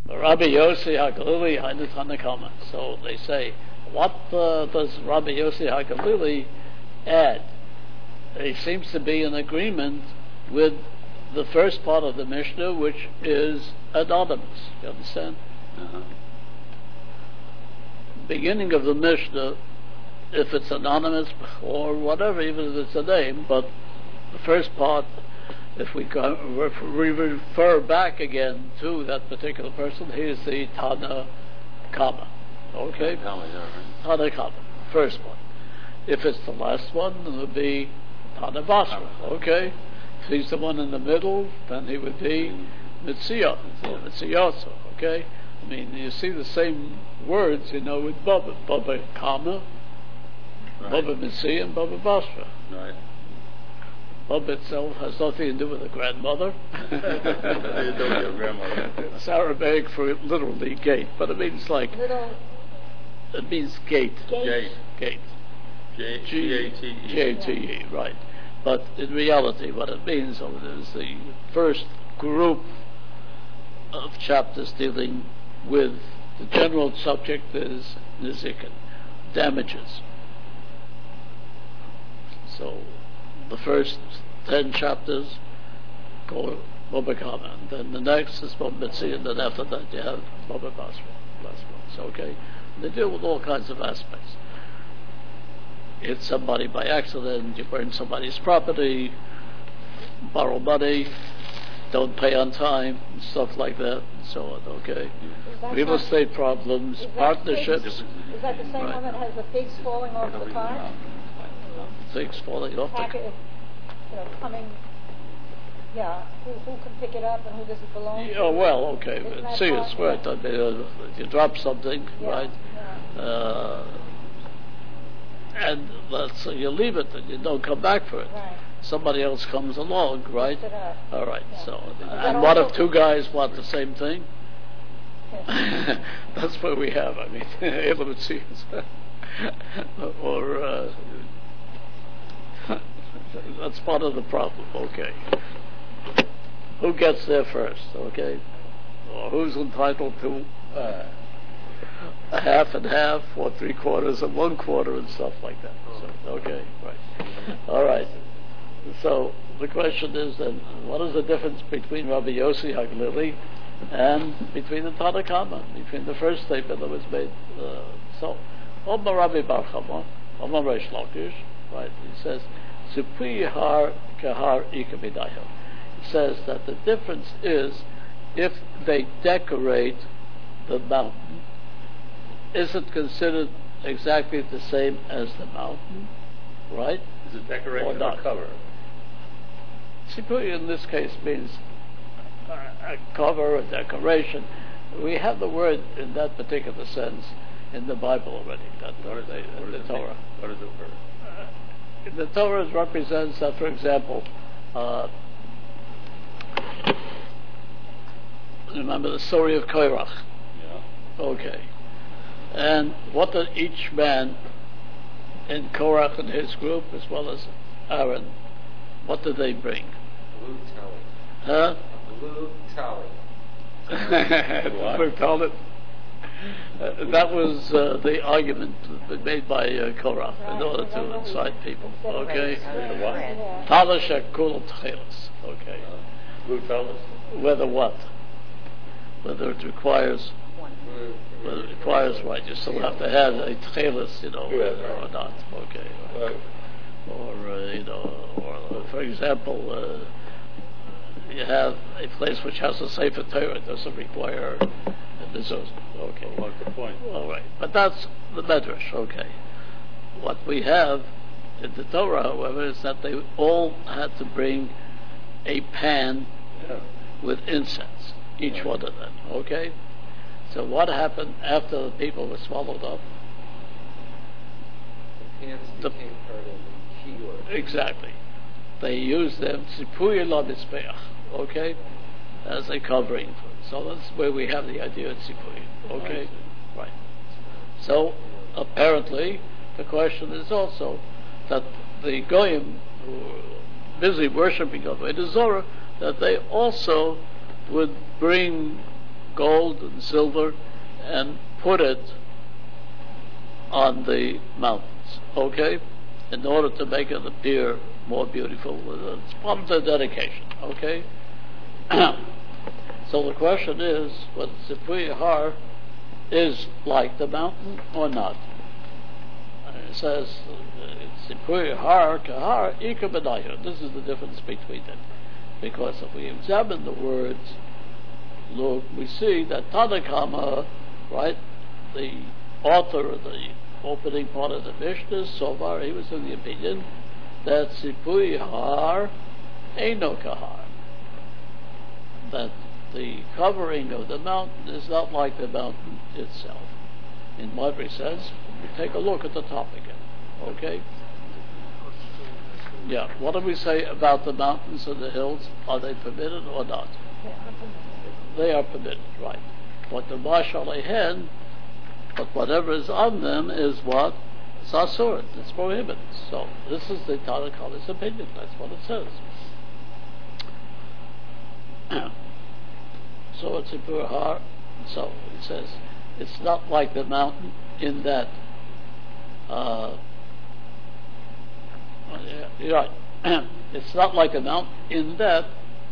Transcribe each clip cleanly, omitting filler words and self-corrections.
Rabbi Yossi HaGalili Hainu Tanakama. So they say, what does Rabbi Yossi HaGalili add? He seems to be in agreement with the first part of the Mishnah, which is anonymous. You understand? Uh-huh. Beginning of the Mishnah, if it's anonymous or whatever, even if it's a name, but the first part, if we refer back again to that particular person, he is the Tana Kama. Okay? Tana Kama, first one. If it's the last one, it would be Tana Basra. Okay? If he's the one in the middle, then he would be Mitziyah, or Mitziyaso. Okay? I mean, you see the same words, with Baba. Baba Kama, right. Baba Mitziyah, and Baba Basra. Right. Baba itself has nothing to do with a grandmother. It's Arabic for literally gate, but it means it means gate. Gate. G-A-T-E, right. But in reality, what it means is the first group of chapters dealing with the general subject is nizikin, damages. So the first 10 chapters called Baba Kama, and then the next is Baba Mitzvah, and then after that you have Baba Basra. So, okay? They deal with all kinds of aspects. You hit somebody by accident, you burn somebody's property, borrow money, don't pay on time, stuff like that, and so on, okay? Real estate problems, partnerships. Is that the same one that has the figs falling off the cart? Figs falling off the cart. Coming, who can pick it up and who does it belong to? Yeah, well, okay, but see, it's right. I mean, you drop something, right? Yeah. And let's say you leave it and you don't come back for it. Right. Somebody else comes along, right? All right. Yeah. So, and what if two guys want the same thing? Yes. That's what we have. I mean, elements, or that's part of the problem. Okay. Who gets there first? Okay. Or who's entitled to a half and half, or 3/4 and 1/4, and stuff like that. So, okay, right. All right. So the question is then, what is the difference between Rabbi Yossi HaGalili and between the Tana Kama, between the first statement that was made? So, Omar Rabbi Bar Chama, Omar Reish Lakish, right? He says, "Zipui har kahar ikabidayo." He says that the difference is if they decorate the mountain, is it considered exactly the same as the mountain, right? Is it decoration or cover? Sipui in this case means a cover, a decoration. We have the word in that particular sense in the Bible already, in the Torah. What is it for? In the Torah it represents that, for example, remember the story of Korach. Yeah. Okay. And what did each man in Korach and his group, as well as Aaron, what did they bring? Blue tally. Huh? Blue tally. Blue tally. That was the argument made by Korach in order to incite people. Okay? Talash Kul Tchelis. Okay. Blue tally. Whether what? Whether it requires. Whether it requires, right? You still have to have a tchelis, or not. Okay. Right. Or for example, you have a place which has a Sefer Torah, it doesn't require a mezuzah. Okay. What's the point? All right. But that's the Medrash. Okay. What we have in the Torah, however, is that they all had to bring a pan with incense, each one of them. Okay. So what happened after the people were swallowed up? The pants became part of the shiur. Exactly. They used them, Sipuy la Mizbeach, okay, as a covering. So that's where we have the idea of Sipuy. Okay? Right. So apparently the question is also that the Goyim who were busy worshipping of Avodah Zorah, that they also would bring gold and silver and put it on the mountains, okay, in order to make it appear more beautiful. It's part of the dedication, okay? So the question is, whether Tzipui Har is like the mountain or not. And it says, Tzipui Har Kahar Ika B'nayah. This is the difference between them. Because if we examine the words, look, we see that Tanakama, right, the author of the opening part of the Mishnah, so far he was of the opinion that Tzipui Har Eino Kahar, that the covering of the mountain is not like the mountain itself. In what we says, we take a look at the top again, okay? Yeah, what do we say about the mountains and the hills? Are they permitted or not? They are permitted, right. But the Mashal Ehen, but whatever is on them is what? It's asur, it's prohibited. So this is the Tanakama's opinion, that's what it says. So it's a Tzipui Har, so it says, it's not like the mountain in that, you're right, it's not like a mountain in that,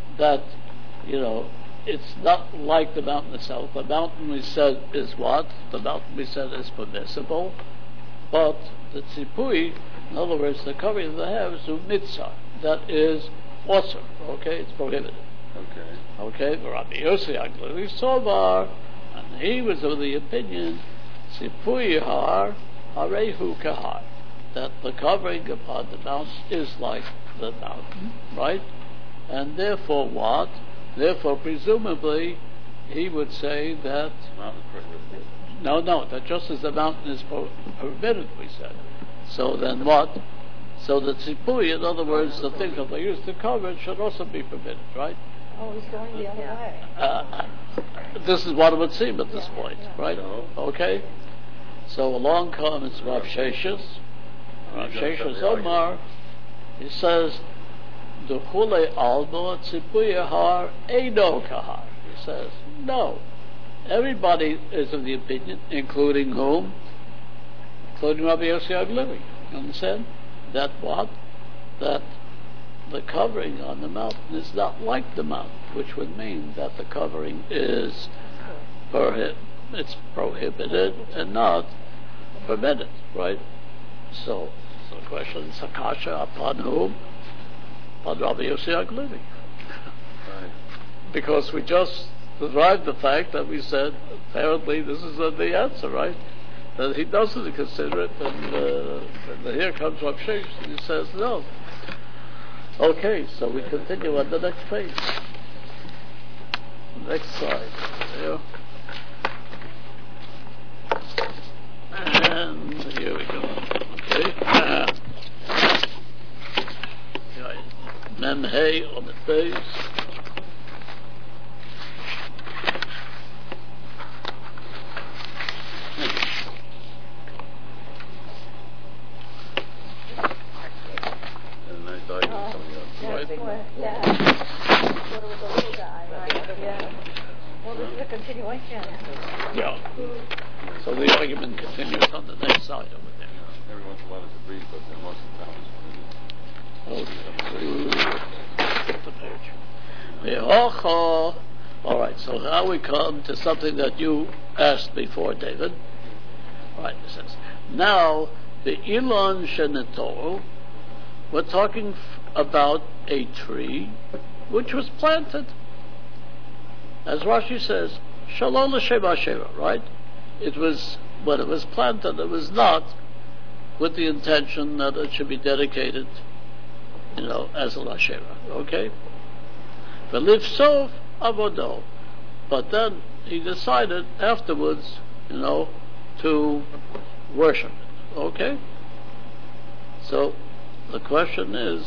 it's not like the mountain itself. The mountain we said is what? The mountain we said is permissible, but the tzipui, in other words, the covering of the hair is mitzvah, that is also, okay, it's prohibited. Okay, Rabbi Yossi Aglili Sobar, and he was of the opinion, Tzipui Har Harehu Kahar, that the covering upon the mountain is like the mountain, right? And therefore what? Therefore, presumably, he would say that no, that just as the mountain is permitted, we said. So then what? So the tzipui, in other words, the thing that they use to cover it should also be permitted, right? Oh, he's going the other way. This is what it would seem at this point, right? Okay? So along comes Rav Sheshes. Rav Sheshes Omar, he says, Duchule almo tzipui har eino kahar. He says, no. Everybody is of the opinion, including whom? Including Rabbi Yossi Aglili. You understand? That what? That the covering on the mountain is not like the mountain, which would mean that the covering is it's prohibited and not permitted, right? So the question is Akasha upon whom? Upon Rabbi Yossi Aglili. Right. Because we just derived the fact that we said, apparently this is the answer, right? That he doesn't consider it, and here comes Rav Sheshes, and he says no. Okay, so we continue on the next page. Next slide. There. And here we go. Okay. Mem Hey on the face. Well, this is a continuation. Yeah. So the argument continues on the next side over there. Every once in a while it's a brief, but then most of the time all right, so now we come to something that you asked before, David. All right, it says, now, the Ilon Shenetoro, we're talking about a tree which was planted. As Rashi says, Shalom L'Shem Hasheva, right? It was, when it was planted, it was not with the intention that it should be dedicated, as a L'Sheva, okay? V'lifsov avodo. But then he decided afterwards, to worship it, okay? So the question is,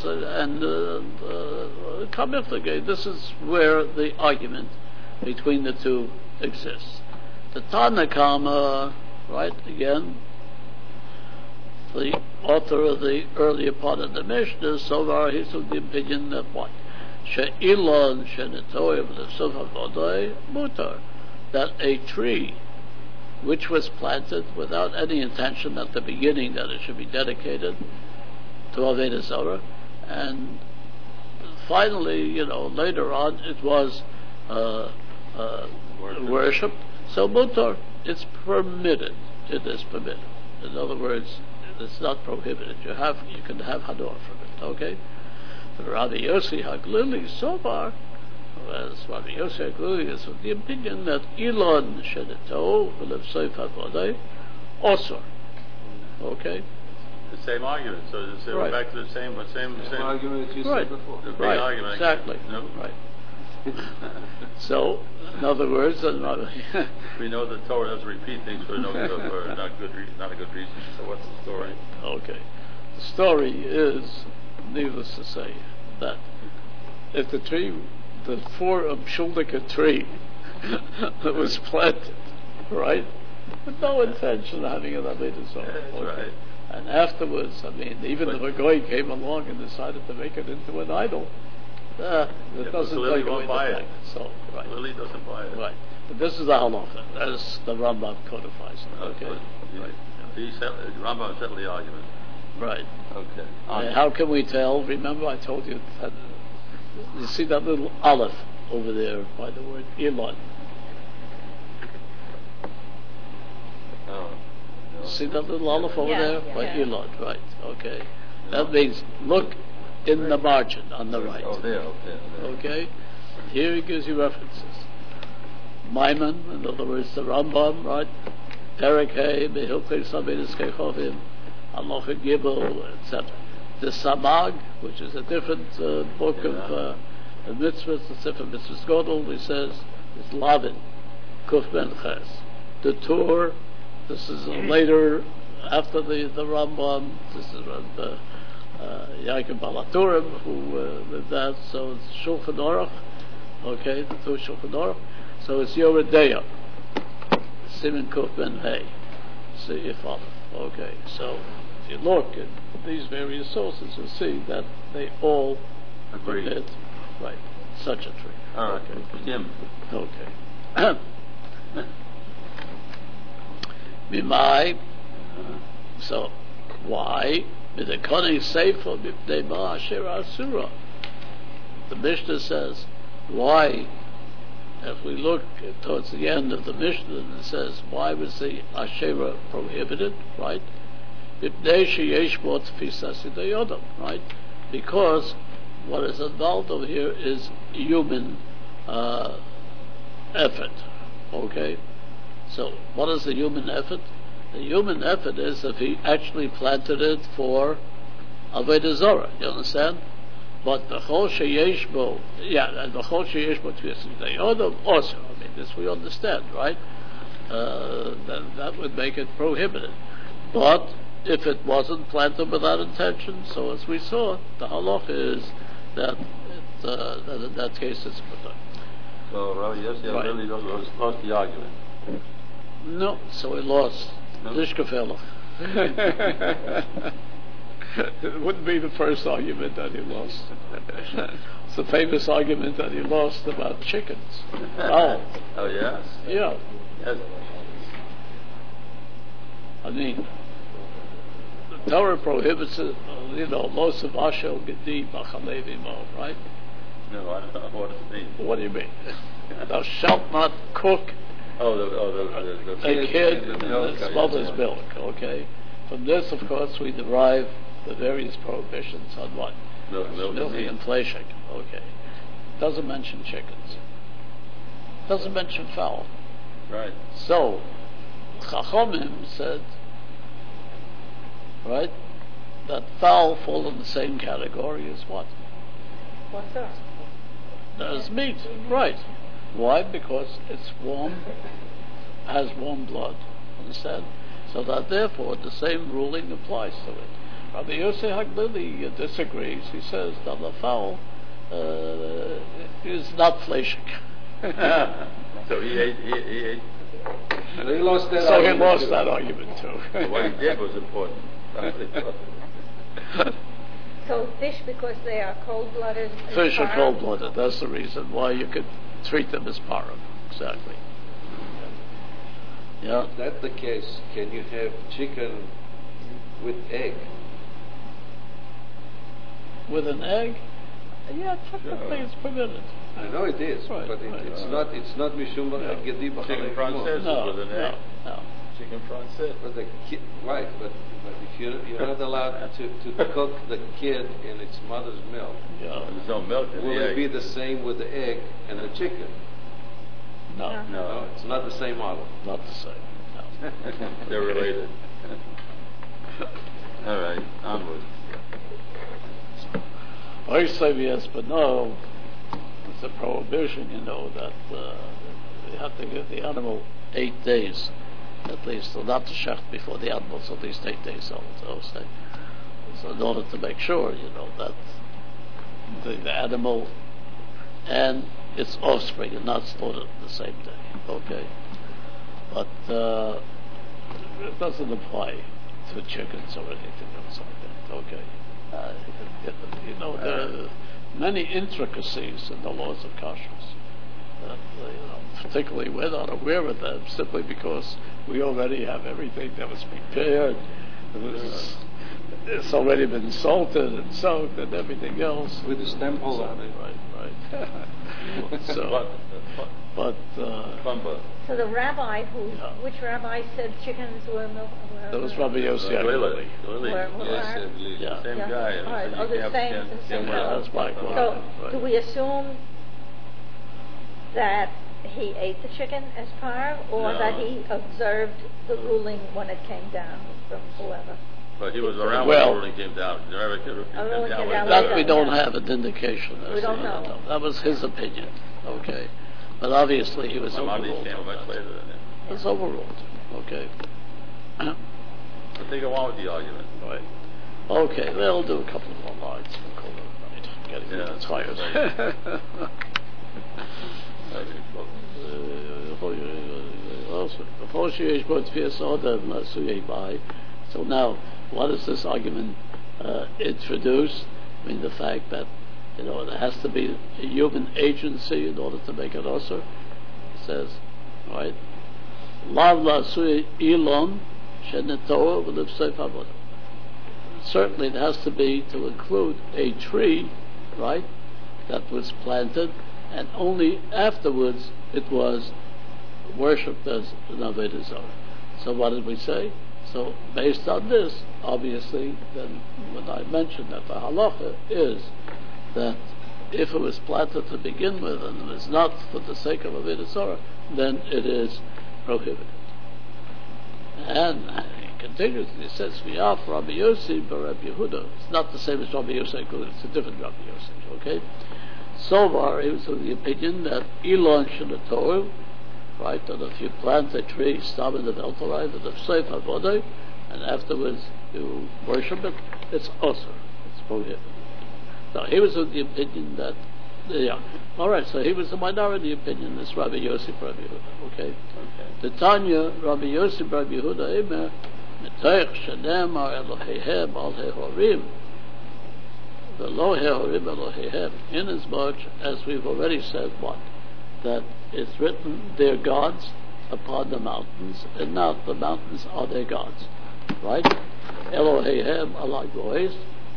this is where the argument between the two exists. The Tanakama, right, again, the author of the earlier part of the Mishnah, so far he's of the opinion that what? She'ilon she'netoy v'lefsov havodai mutar. that a tree which was planted without any intention at the beginning that it should be dedicated to Avodah Zarah, and finally, later on it was worshipped. So mutar, it's permitted. It is permitted. In other words, it's not prohibited. You can have hador from it. Okay. Rabbi Yossi Haglili so far, as Rabbi Yossi Haglili is of the opinion that Elon Shedeto will have Seif Havodai also. Okay. The same argument. So we're Right. back to the same argument that you Right. said before. The big Right. argument. Exactly. No. Right. So, in other words, We know that Torah doesn't repeat things for not a good reason. So what's the story? okay. The story is, needless to say, that if the Shuldika tree that was planted, right, with no intention of having an Avodah Zarah. That's Okay. right. And afterwards, even if a guy came along and decided to make it into an idol, it doesn't Lily take away won't the buy fact. it. So, right. Lily doesn't buy it. Right. But this is the halacha, as the Rambam codifies it. Okay. Right. Rambam settled the argument. Right. Okay. And how can we tell? Remember, I told you that you see that little aleph over there by the word Elon. Oh. No. See that little aleph over Yeah, there by yeah. Elon, right? Okay. No. That means look in the margin on the right. Oh, there. Okay. Here he gives you references. Maimon, in other words, the Rambam, right? Perek Hey, Behilchei Sabedes Kechovim, Halacha Gibel, etc. The Samag, which is a different book of mitzvahs, the Sefer Mitzvahs Godel, he says, is Lavin, Kuf Ben Ches. The Tur, this is later, after the Rambam, this is Yaakov Balaturim, who did that, so it's Shulchan Aruch, okay, the Tur Shulchan Aruch, so it's Yoredeya, Siman Kuf Ben Hey, so you follow, okay, so if you look at these various sources, you'll see that they all Agreed. permit, right, such a tree. All right. Okay. Jim. Okay. Mimai. So, why? B'dekoni seifo b'pnei ma asher asura. The Mishnah says, why? If we look towards the end of the Mishnah, and it says, why was the Asherah prohibited? Right? B'pnei sheyesh bo tfisas yidei Yodam, right? Because what is involved over here is human effort. Okay? So, what is the human effort? The human effort is if he actually planted it for Avodah Zarah. You understand? But the Chol Sheyesh Bo, and the Chol Sheyesh Bo Tfisas Yidei Yodam also. I mean, this we understand, right? That would make it prohibited. But if it wasn't planted without intention, so as we saw, the halach is that in that case it's mutar. So Rabbi Yossi Right. really lost the argument. No, so he lost. No? Lishkafelach. It wouldn't be the first argument that he lost. It's the famous argument that he lost about chickens. Oh, Oh, yes? yeah. Yes. I mean, the Torah prohibits it, los of ashel gedi b'chalevi mo, right? No, I don't know. What does it mean? What do you mean? Thou shalt not cook The a kid in milk, its yes, mother's yeah. milk, okay? From this, of course, we derive the various prohibitions on what? Milk Milking and fleshing, okay. Doesn't mention chickens. Doesn't mention fowl. Right. So, Chachomim said, right, that fowl fall in the same category as what? What's that? As meat, right. Why? Because it's warm, has warm blood, understand? So that therefore the same ruling applies to it. Rabbi Yossi Haglili disagrees. He says that the fowl is not fleshing. So he ate. So he lost that So he argument lost too. that argument too. What he did was important. That's what he thought. So fish, because they are cold-blooded. is Fish are haram? cold-blooded. That's the reason why you could treat them as param. Exactly. Yeah. If that's the case, can you have chicken with egg? With an egg? Yeah, technically it's permitted. I know it is, Right, but right, it's right. not. It's not mishum Yeah. gediba Chicken française No, with an no, egg. no. Chicken française. But right, but if you're not allowed to cook the kid in its mother's milk, Yeah. There's no milk in will the it egg. be the same with the egg and the chicken? No, No. No, it's not the same model. not the same. No. They're related. All right, onward. I say yes, but no. It's a prohibition, that you have to give the animal 8 days, at least, so not to shecht before the animal's at least 8 days old. So in order to make sure, that the animal and its offspring are not slaughtered the same day. Okay, but it doesn't apply to chickens or anything else like that. Okay. There are many intricacies in the laws of kashrus. Particularly we're not aware of them simply because we already have everything that was prepared. It's already been salted and soaked and everything else. With the stempel on it. Right. So, but So the rabbi Yeah. which rabbi said chickens were milk? that was Rabbi Yossi Lily. Yes, Yeah. Same Yeah. guy. All right. So Oh, you the have- same- can't- the can't same wear guy. that. That's my question. So Right. do we assume that he ate the chicken as par, or No. that he observed the ruling when it came down from whoever? But he was around Well- when the ruling came down. You remember it ruling came came down down later. That we don't Yeah. have an indication. We don't know. That was his opinion. Okay, but obviously he was Maimonides overruled. came on much that. later than him. He was overruled. Okay. But they go on with the argument. Right. Okay, we'll do a couple more lines. We'll call it a night. Getting a little tired. So now, what is this argument introduced? I mean, the fact that there has to be a human agency in order to make it usher. It says, right? Lav la'asui ilon shenetoa v'lipsei favodah. Certainly, it has to be to include a tree, right, that was planted, and only afterwards it was worshipped as an Avodah Zarah. So what did we say? So based on this, obviously, then when I mentioned that the halacha is that if it was planted to begin with and it was not for the sake of Avodah Zarah, then it is prohibited. And he continues, he says, V'yaf Rabbi Yossi b'Rabbi Yehuda. It's not the same as Rabbi Yossi, it's a different Rabbi Yossi, okay? So far, he was of the opinion that Elon Shenatoru, right, that if you plant a tree, stop in the Veltarai, that if safe avodah, and afterwards you worship it, it's usher, it's prohibited. So he was of the opinion that, all right, so he was the minority opinion, this Rabbi Yossi Rabbi Yehuda, okay? The Tanya, Rabbi Yossi Rabbi Yehuda, Emer, Metoich Shenemar Eloheihem Al Hehorim, the Lo Hehorim Eloheihem, inasmuch as we've already said, what? That it's written, their gods upon the mountains, and not the mountains are their gods, right? Eloheihem Ala Goyes,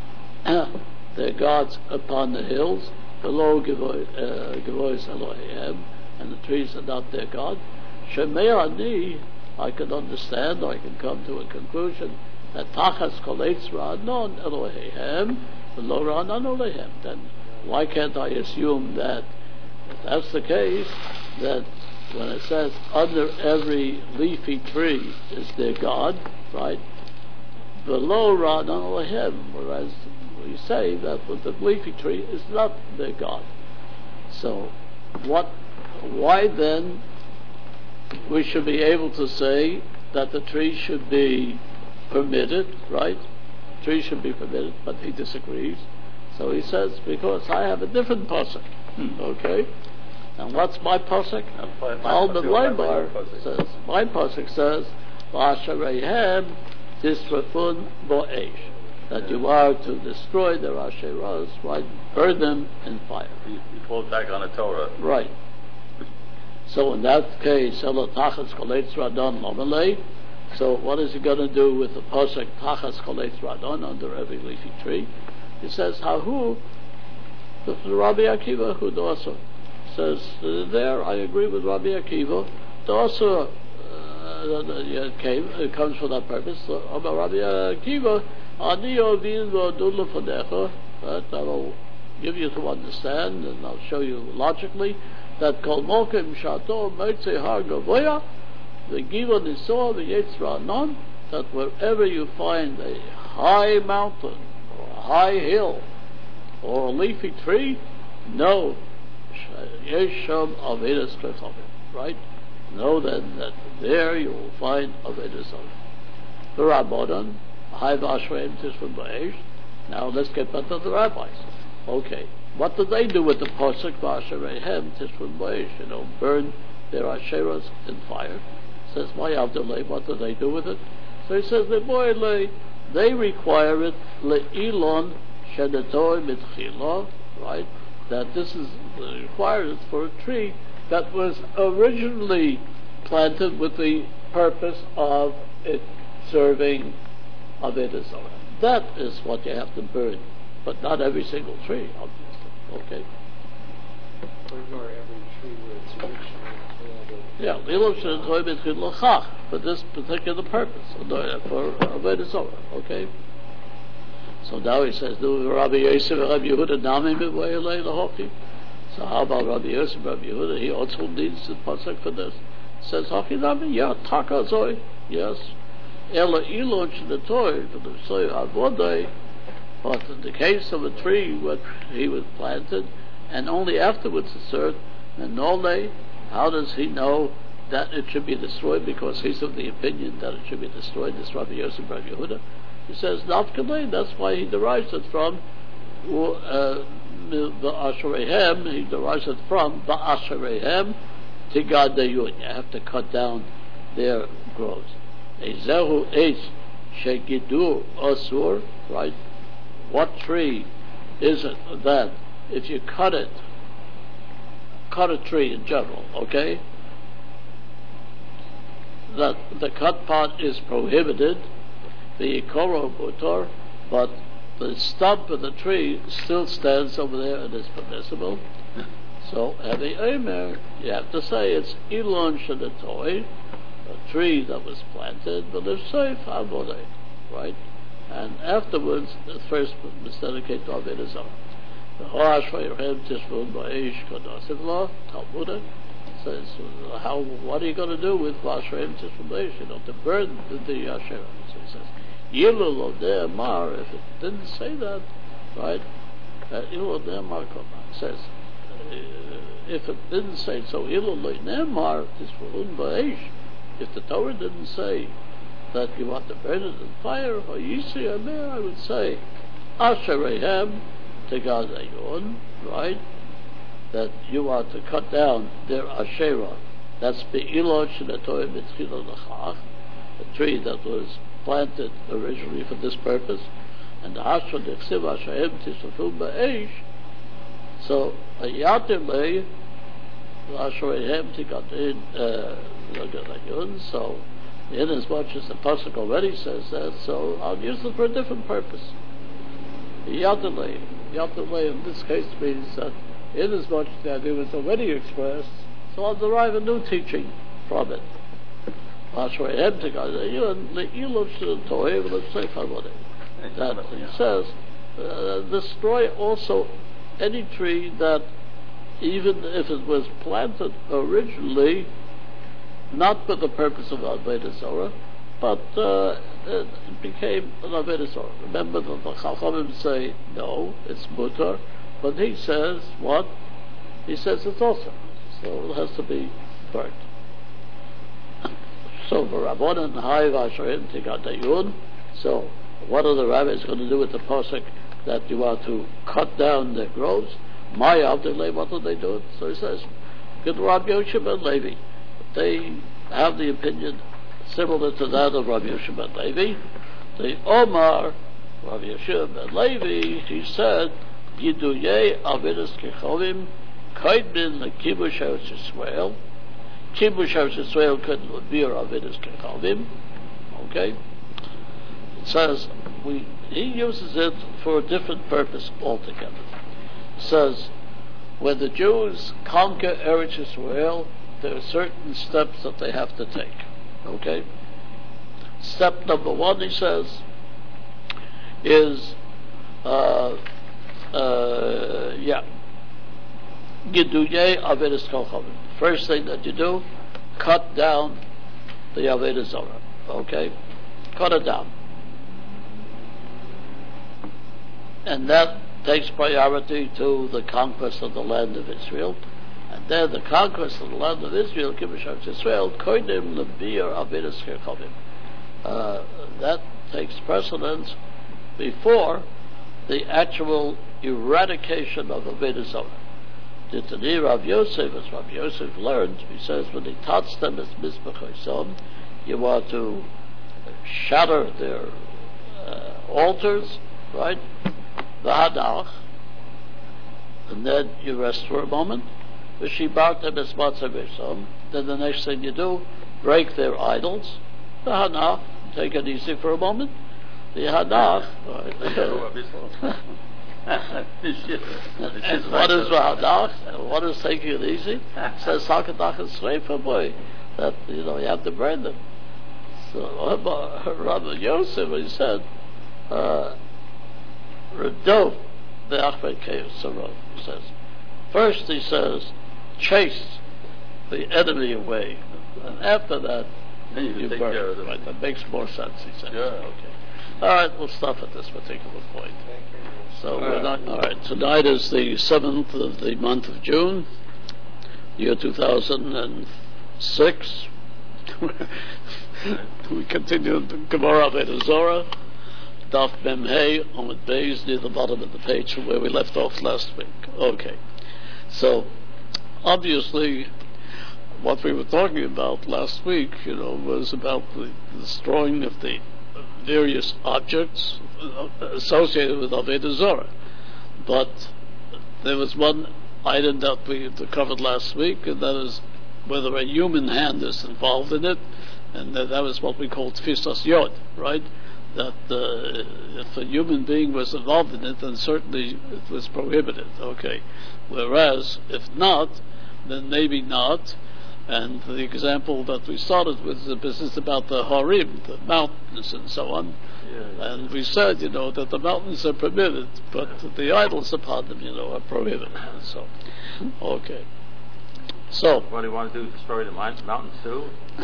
their gods upon the hills, below Gevois Eloheihem, and the trees are not their god. Shemei Ani, I can understand, or I can come to a conclusion that Tachas Koletz Ra'anon Eloheihem, below Ra'anon Eloheihem. Then why can't I assume that if that's the case, that when it says under every leafy tree is their God, right? Below Ra'anon Eloheihem, whereas we say that with the leafy tree is not their God. So why then we should be able to say that the tree should be permitted, right? Tree should be permitted, but he disagrees. So he says, because I have a different pasuk. Okay? And what's my pasuk? Alban Leibar says, my pasuk says, V'ashareihem tisrafun bo'esh, that you are to destroy their asheras, right? Burn them in fire. He pulled back on the Torah. Right. So in that case, Ela Tachas Koletz Radon Lomelei. So what is he going to do with the Pasuk Tachas Koletz Radon under every leafy tree? He says, Hahu, the Rabbi Akiva, who also says, there I agree with Rabbi Akiva. Also it comes for that purpose. Rabbi Akiva, Ani Ovin V'Adul Lefanecha, that I will give you to understand, and I'll show you logically, that Kol Mokim Shato Meitze Har Gavoya, the Giva Nisor, the Yetzra Non, that wherever you find a high mountain, or a high hill, or a leafy tree, know Yesham Avedas Klechavim, right? Know then that there you will find Avedas Klechavim. The Rabbanon, High Vashreim Tishvim Ba'esh. Now let's get back to the rabbis. Okay, what do they do with the Pasuk Vashreim Tishvim Ba'esh? Burn their Asheras in fire. Says, my Avdolei, what do they do with it? So he says, they require it le'ilon shedetoi mitchila, right? That this is required for a tree that was originally planted with the purpose of it serving Avodah Zarah. That is what you have to burn, but not every single tree, obviously. Okay. Or every tree where it's originally planted. Yeah, for this particular purpose, for Avodah Zarah. Okay. So now he says, "Do Rabbi Yosef and Rabbi Yehuda nami b'vayelei lahochi?" So how about Rabbi Yosef and Rabbi Yehuda? He also needs the pasuk for this. Says hochi nami, yeah, takazoi, yes. Ela ilon shenatoi for the soy avodei. But in the case of a tree, what he was planted, and only afterwards assert, and nole, how does he know that it should be destroyed? Because he's of the opinion that it should be destroyed. This Rabbi Yosef and Rabbi Yehuda. He says, Nafkalei, that's why he derives it from the Asherehem, he derives it from the Asherehem Tigadayun. You have to cut down their growth. Ezehu Eitz Shegidur Asur, right? What tree is it that if you cut a tree in general, okay, that the cut part is prohibited, the Ikoro Butor, but the stump of the tree still stands over there and is permissible. So, Heavy Omer, you have to say it's Ilon Shadatoy, a tree that was planted, but it's safe, Avodei, right? And afterwards, the first was dedicated to Avodah Zarah. The Horash Vayirhem Tishvun Ba'ish Kodosivla, Talmudic, says, what are you going to do with Vashrem Tishvun Ba'ish? To burn the Asherah. So he says, Yilul Odeh Mar, if it didn't say that, right? Yilul Odeh Mar says, if it didn't say so, Yilul Odeh Mar Tishvun Ba'ish. If the Torah didn't say that you want to burn it in fire, or Yisi Amer, I would say, Asherehem Tegadayun, right? That you want to cut down their Asherah. That's Be'ilon Shenatoy B'tchila L'chach, a tree that was planted originally for this purpose, and the Hashon Dechsiv Asherehem Tishafum Ba'esh. So, Yatim Asherehem Tegadayun, so in as much as the pasuk already says that, so I'll use it for a different purpose. Yatalei in this case means that in as much that it was already expressed, so I'll derive a new teaching from it. That he says, destroy also any tree that, even if it was planted originally not for the purpose of Avodah Zarah, but it became an Avodah Zarah. Remember that the Chachamim say, no, it's mutar, but he says, what? He says it's also. So it has to be burnt. So, Rabbanan Hai Vasharim Tigadayun. So, what are the rabbis going to do with the pasuk that you are to cut down their growths? My Avdilei, what do they do? So he says, good Rabbi Yoshua ben Levi. They have the opinion similar to that of Rabbi Yoshua ben Levi. The Omar, Rabbi Yoshua ben Levi, he said, Yiduyei Avidas Kechovim Kaidbin Lekibush Eretz Yisrael. Kibush Israel couldn't beer of it is Kechavim. Okay? It says, he uses it for a different purpose altogether. It says, when the Jews conquer Eretz Israel, there are certain steps that they have to take. Okay? Step number one, he says, is Giduyei Avedis Kochavim. First thing that you do, cut down the Avodah Zarah. Okay? Cut it down. And that takes priority to the conquest of the land of Israel. And then the conquest of the land of Israel, Kibush Israel, Koidim Lebir Avedis Kochavim. That takes precedence before the actual eradication of Avodah Zarah. The Tani Rav Yosef, as Rav Yosef learned, he says, when he taught them as Mizbech Hosom, you are to shatter their altars, right? The Hadach, and then you rest for a moment. V'shibartem es Matzav Hosom. Then the next thing you do, break their idols. The Hanach, take it easy for a moment. The Hanach, and what is Hanach? And what is taking it easy? It says Hakadach and Sreifa boy, that you have to burn them. So Rabbi Yosef, he said, Redov the Achmed Kev Sarov. He says, first he says, chase the enemy away, and after that you burn it. Right, that makes more sense, he says. Yeah. Okay. All right, we'll stop at this particular point. So we're not. All right. Tonight is the 7th of the month of June, year 2006. We continue the Gemara Avodah Zarah, Daf Mem Hey, Amud Beis, near the bottom of the page from where we left off last week. Okay. So obviously, what we were talking about last week, was about the destroying of the various objects associated with Avodah Zarah. But there was one item that we covered last week, and that is whether a human hand is involved in it, and that was what we called Tfisas Yod, right? That if a human being was involved in it, then certainly it was prohibited, okay? Whereas, if not, then maybe not. And the example that we started with the business about the Harim, the mountains and so on. Yeah. And we said, that the mountains are permitted, but the idols upon them, are prohibited. So, okay. So. What do you want to do? Destroy the mountains too?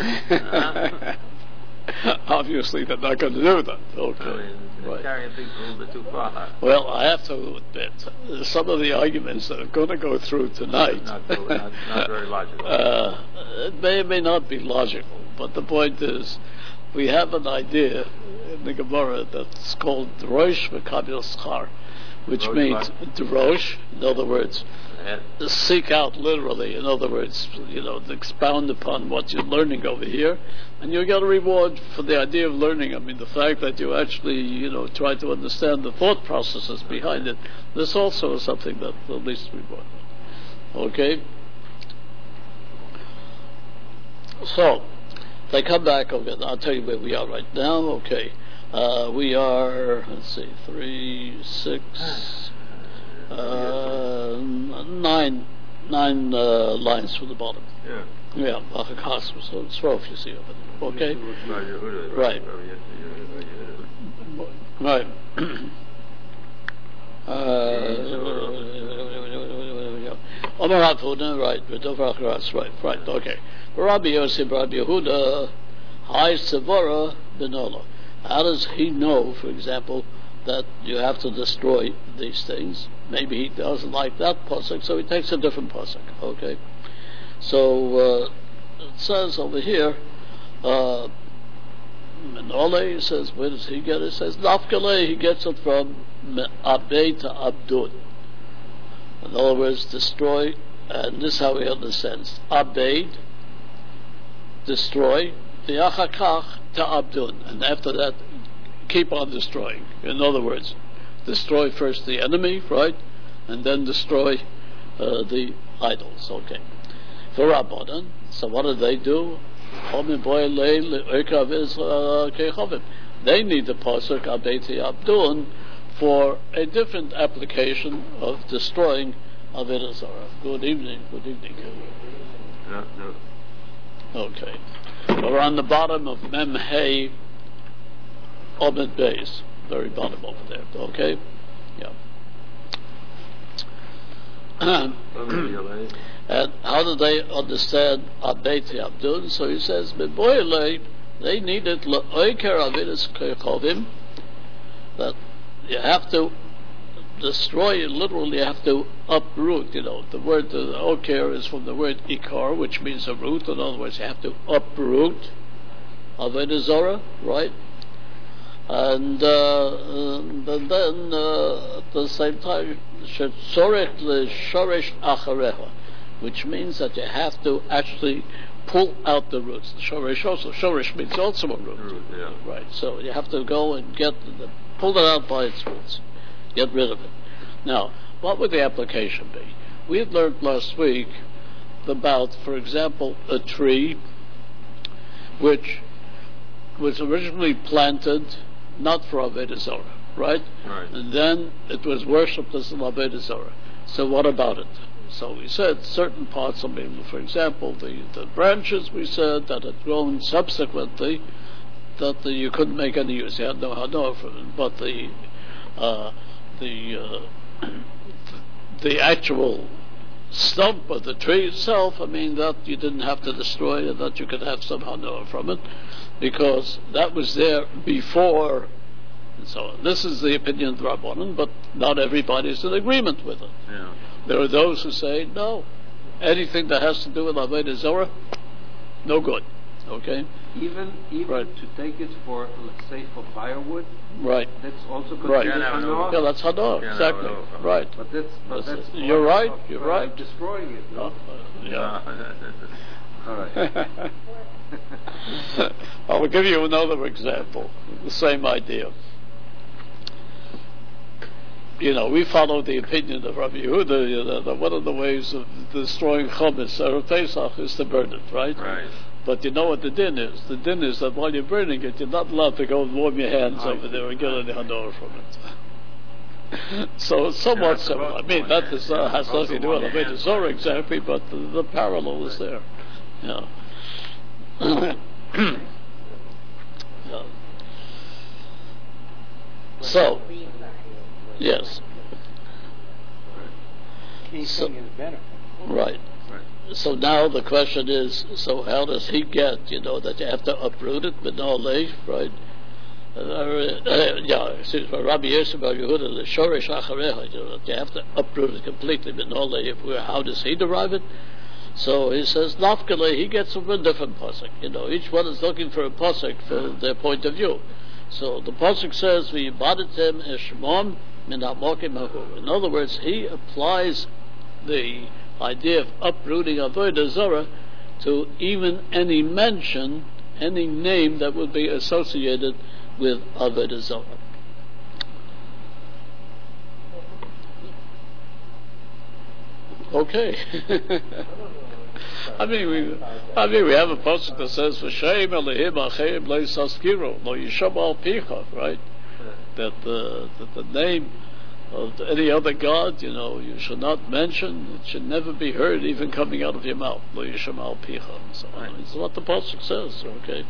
Obviously, they're not going to do that. Okay. Right. Carrying things a little bit too far. Well, I have to admit, some of the arguments that are going to go through tonight, not very logical. It may or may not be logical, but the point is, we have an idea in the Gemara that's called Rosh V'Kabel Schar, which means Rosh, in other words, seek out literally, in other words, expound upon what you're learning over here, and you get a reward for the idea of learning. I mean, the fact that you actually, try to understand the thought processes behind it, this also is something that at least reward. Okay? So, they come back, okay, I'll tell you where we are right now, okay. We are, let's see, 3, 6, 9 lines from the bottom. Yeah. Yeah, so it's rough, you see over there. Okay? Right. Right. Right, okay. Rabbi Yosef, Rabbi Yehuda, Hai Sevara Benola. How does he know, for example, that you have to destroy these things? Maybe he doesn't like that pasuk, so he takes a different pasuk. Okay, so it says over here, Menole says, where does he get it? It says Nafkale. He gets it from Abed to Abdun. In other words, destroy, and this is how he understands: Abed, destroy, the Achakach to Abdun, and after that, keep on destroying. In other words, destroy first the enemy, right, and then destroy the idols. Okay. for Rabbanan. So what do? They need the pasuk Abeti Abdun for a different application of destroying Avodah Zarah. Good evening. No. Okay. We're on the bottom of Mem Hey Omid Beis, very bottom over there. Okay? Yeah. And how do they understand Abeti Abdun? So he says, they needed L'oiker Avidus Kechovim, that you have to destroy, literally you have to uproot. The word Oker is from the word Ikar, which means a root. In other words, you have to uproot Avodah Zarah, right? And then at the same time, Shetzorech L'Shoresh Achareha, which means that you have to actually pull out the roots. Shoresh means also a root. Yeah. Right. So you have to go and pull it out by its roots. Get rid of it. Now, what would the application be? We had learned last week about, for example, a tree which was originally planted not for Avodah Zarah, right? And then it was worshipped as an Avodah Zarah. So what about it? So we said certain parts, for example, the branches, we said that had grown subsequently, that you couldn't make any use. You had no hana from it. But the actual stump of the tree itself, that you didn't have to destroy it, that you could have some hana from it, because that was there before. And so on. This is the opinion of the Rabbanan, but not everybody is in agreement with it. Yeah. There are those who say, no, anything that has to do with Avodah Zarah, no good. Okay? Even right. To take it for, let's say, for firewood. Right. That's also considered right. hana. Yeah, that's hana, exactly. Right. But that's you're right. You're right. Destroying it. No? Yeah. All right. I will give you another example. The same idea. We follow the opinion of Rabbi Yehuda, that one of the ways of destroying Chametz Erev Pesach is to burn it, right? Right. But you know what the din is? The din is that while you're burning it, you're not allowed to go and warm your hands over there and get any hana from it. So it's somewhat similar. That is, has nothing to do with Avodah Zarah exactly, but the parallel is there. Yeah. Yeah. So, yes. Anything is better. Right. So now the question is, so how does he get, that you have to uproot it, but no leif, right? Rabbi Yosef Bar Yehuda, the Shoresh Achareha, that you have to uproot it completely, but no leif. How does he derive it? So he says, Nafkele, he gets from a different pasuk. Each one is looking for a pasuk for their point of view. So the pasuk says, "V'yibadatem eshmom min hamokim hahu." In other words, he applies the idea of uprooting Avodah Zarah to even any mention, any name that would be associated with Avodah Zarah. Okay. we have a pasuk that says, "V'shem elihim acheim leisaskiru lo yisham al picha," right? That the name of any other god, you should not mention. It should never be heard, even coming out of your mouth. Lo yisham al picha. So it's what the pasuk says. Okay.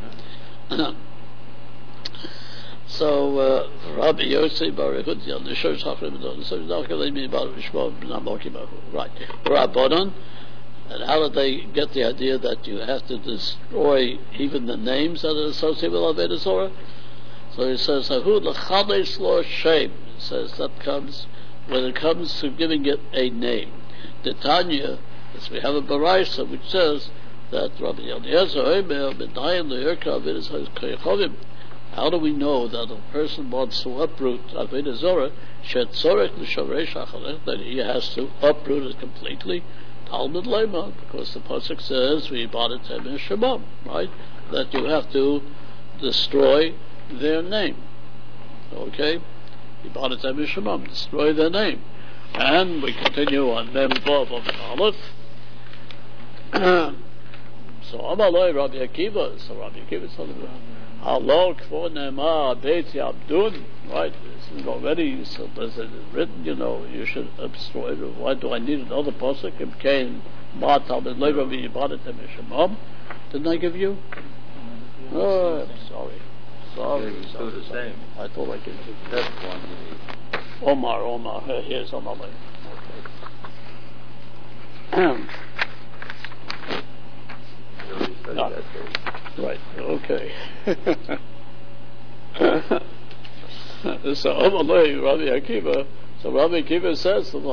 So Rabbi Yosef Bar Yehuda, the Shosh Hachrim, so Nachalemi Bar Rishma Namokimahu. Right. Rabbanon. And how did they get the idea that you have to destroy even the names that are associated with Avodah Zarah? So he says, "Hahu l'chades lo shem." He says that comes when it comes to giving it a name. The Tanya, as we have a Baraisa which says that Rabbi Eliezer Omer b'nayim le'irka Avodah Kechovim. How do we know that a person wants to uproot Avodah Zarah? Shetzorech l'shoresh acharech, that he has to uproot it completely. Talmud Lema, because the pasuk says "V'yibadatem eshmom," right? That you have to destroy their name. Okay, "V'yibadatem eshmom," destroy their name. And we continue on Mem Vav Aleph. So Amaloi Rabbi Akiva. So Rabbi Akiva is telling him, Halok for Ne'emar Beitzi Abdun. Right? It's already so there's it written. You should destroy. Why do I need another pasuk? It came Matal Le'Lev Yibadet Mishemam. Didn't I give you? Oh, I'm sorry. Sorry. Still the same. I thought I gave you. That's one you need. Omar. Here's Omar. Okay. You already studied No. that page. Right. Okay. So Amalei Rabbi Akiva. So Rabbi Akiva says, "So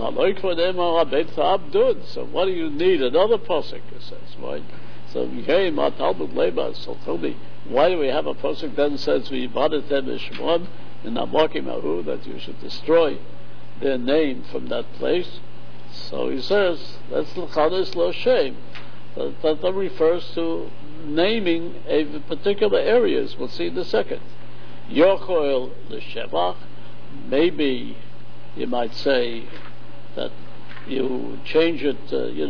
what do you need? Another pasuk?" It says, right? So Talmud Leba. So tell me, why do we have a pasuk then says we ibadetem Shemon in Amakim Ahu that you should destroy their name from that place? So he says that's l'chadis lo shem. That refers to naming a particular areas. We'll see in a second. Yochel l'shevach. Maybe you might say that you change it,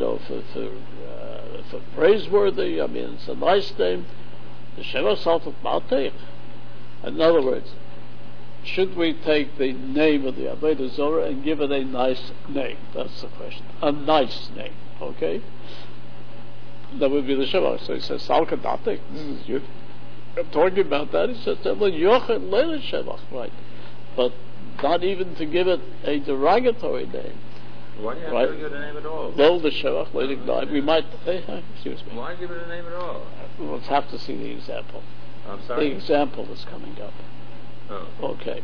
for praiseworthy. I mean, it's a nice name. The shevach saltat malteich. In other words, should we take the name of the Avodah Zorah and give it a nice name? That's the question. A nice name, okay? That would be the Shabbat. So he says, Salkadatik, this is you. I'm talking about that. He says, Yochet Leila Shabbat, right? But not even to give it a derogatory name. Why do you have Right. to give it a name at all? Lo the Shabbat, Leila. We might, excuse me. Why give it a name at all? We'll have to see the example. I'm The sorry. example is coming up. Oh. Okay.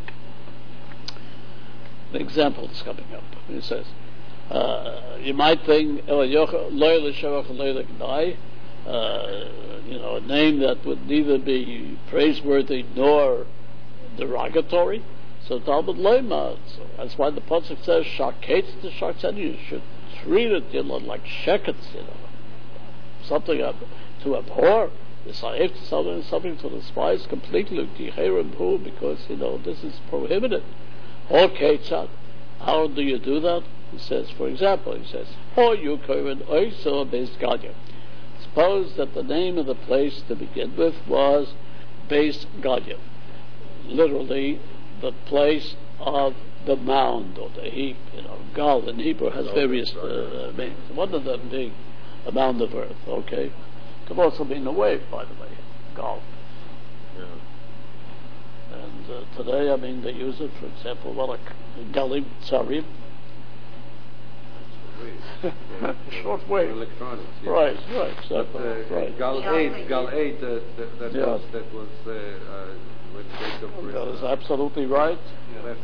The example is coming up. It says, you might think, a name that would neither be praiseworthy nor derogatory. So Talmud Lema. So that's why the pasuk says, "Shaketz the shaktzenu." You should treat it, like sheketz, something to abhor. Something to despise completely, because this is prohibited. Or ketzad, how do you do that? He says, for example, suppose that the name of the place to begin with was Beis Gadya, literally the place of the mound or the heap. Gal in Hebrew has various meanings. One of them being a mound of earth. Okay. Could also mean a wave, by the way, golf. Yeah. And today, they use it, for example, galim tsarim. Short wave. Electronics. Yeah. Right. Exactly. Right. Gal 8, that Yeah. was when Jacob That is absolutely right. left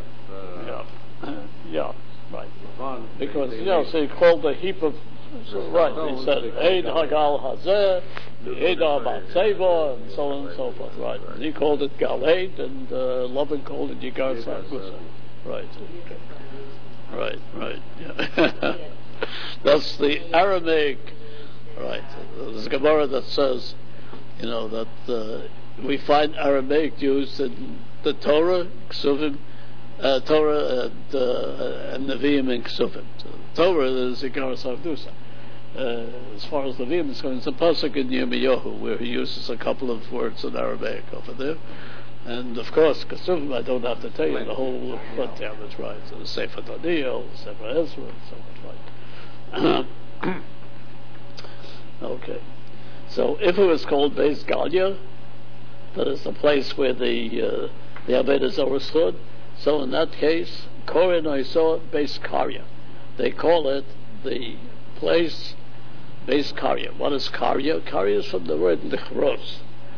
Yeah. Right. Lavan. Because they so he called the heap of. Right, he said, Eid Hagal Hazeh, Eid Batzeva, and so on and so forth. Right. And he called it Galate, and Lovin called it Yigar Sargusa. Right. Okay. Right. Yeah. That's the Aramaic. Right. There's a Gemara that says, that we find Aramaic used in the Torah, Ksuvim, Torah and Nevi'im and Ksuvim. So Torah is Yigar Sargusa. As far as the Nevi'im is concerned, it's a pasuk in Yirmiyahu where he uses a couple of words in Aramaic over there. And of course, Kesuvim, I don't have to tell you the whole rundown is right. So the Sefer Daniel, the Sefer Ezra, and so on, right. Okay. So if it was called Beis Gadya, that is the place where the Avodah Zorah stood, so in that case, Korin Oisor Beis Karya. They call it the place Beis Karya. What is Karya? Karya is from the word lichros.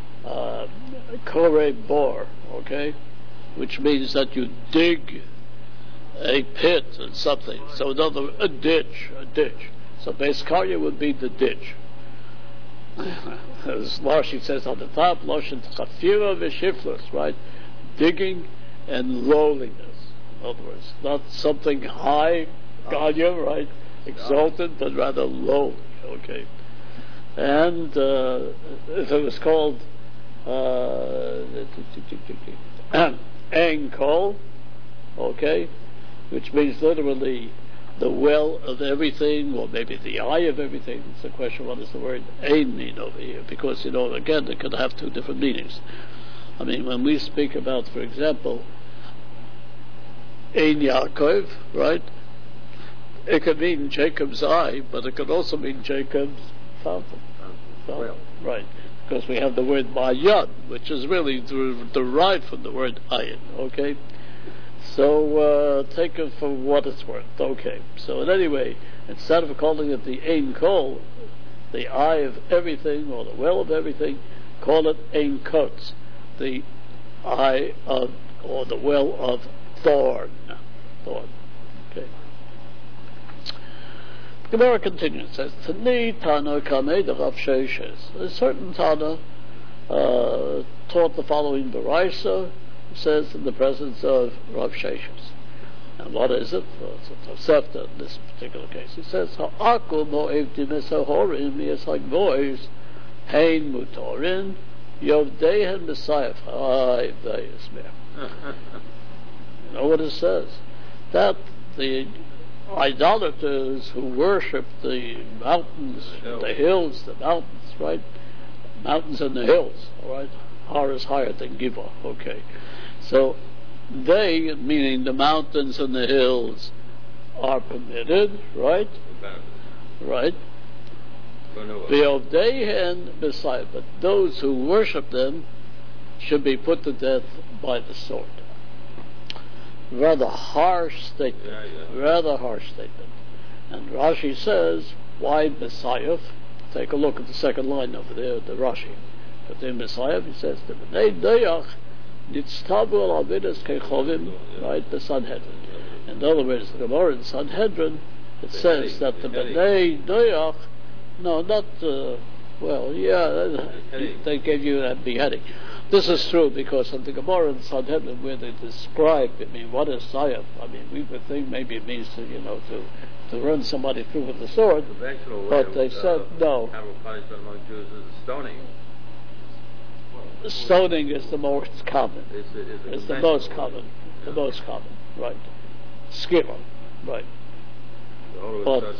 Kore bor, okay? Which means that you dig a pit and something. So another, a ditch. So Beis Karya would be the ditch. As Rashi says on the top, Loshen Chafira v'shiflus, right? Digging and lowliness. In other words, not something high, Gadya, right? Exalted, but rather low, okay? And if it was called Ang Kol, okay, which means literally the well of everything, or maybe the eye of everything. It's a question, what does the word ein mean over here? Because, again, it could have two different meanings. I mean, when we speak about, for example, ein Yaakov, right? It could mean Jacob's eye, but it could also mean Jacob's fountain. Well. Right. Because we have the word Ma'yan, which is really derived from the word ayin, okay? So take it for what it's worth, okay? So in any way, instead of calling it the Ein Kol, the eye of everything, or the well of everything, call it Ein Kotz, the eye of, or the well of thorn. Okay. The Gemara continues, says, Tani Tana Kamei the Rav Sheshes. A certain Tana taught the following Baraisa, says in the presence of Rav Sheshes. And what is it? Well, it's a Tosefta in this particular case. He says, Ha'akum ho'evdim esahorim yeshag boys hein mutorin yovdehen b'sayef ha'ivdayismir. You know what it says? That the idolaters who worship the mountains, the hills, the mountains, right? Mountains and the hills, all right? Har is higher than Giva, okay. So they, meaning the mountains and the hills, are permitted, right? Right. But those who worship them should be put to death by the sword. Rather harsh statement. Rather harsh statement. And Rashi says, why Messiah? Take a look at the second line over there, the Rashi. But in Messiah, he says, the B'nai Doyach nitztabu al avidas kechovim, right, the Sanhedrin. In other words, the Gemara in Sanhedrin, it says that the B'nai Doyach, no, not, they gave you that beheading. This is true because of the Gemara in Sanhedrin where they describe, what is Sayaf? We would think maybe it means to run somebody through with the sword, but they said no. Punishment among Jews is stoning. Stoning is the most common. It's the most common. The most common, right. Skira, right. But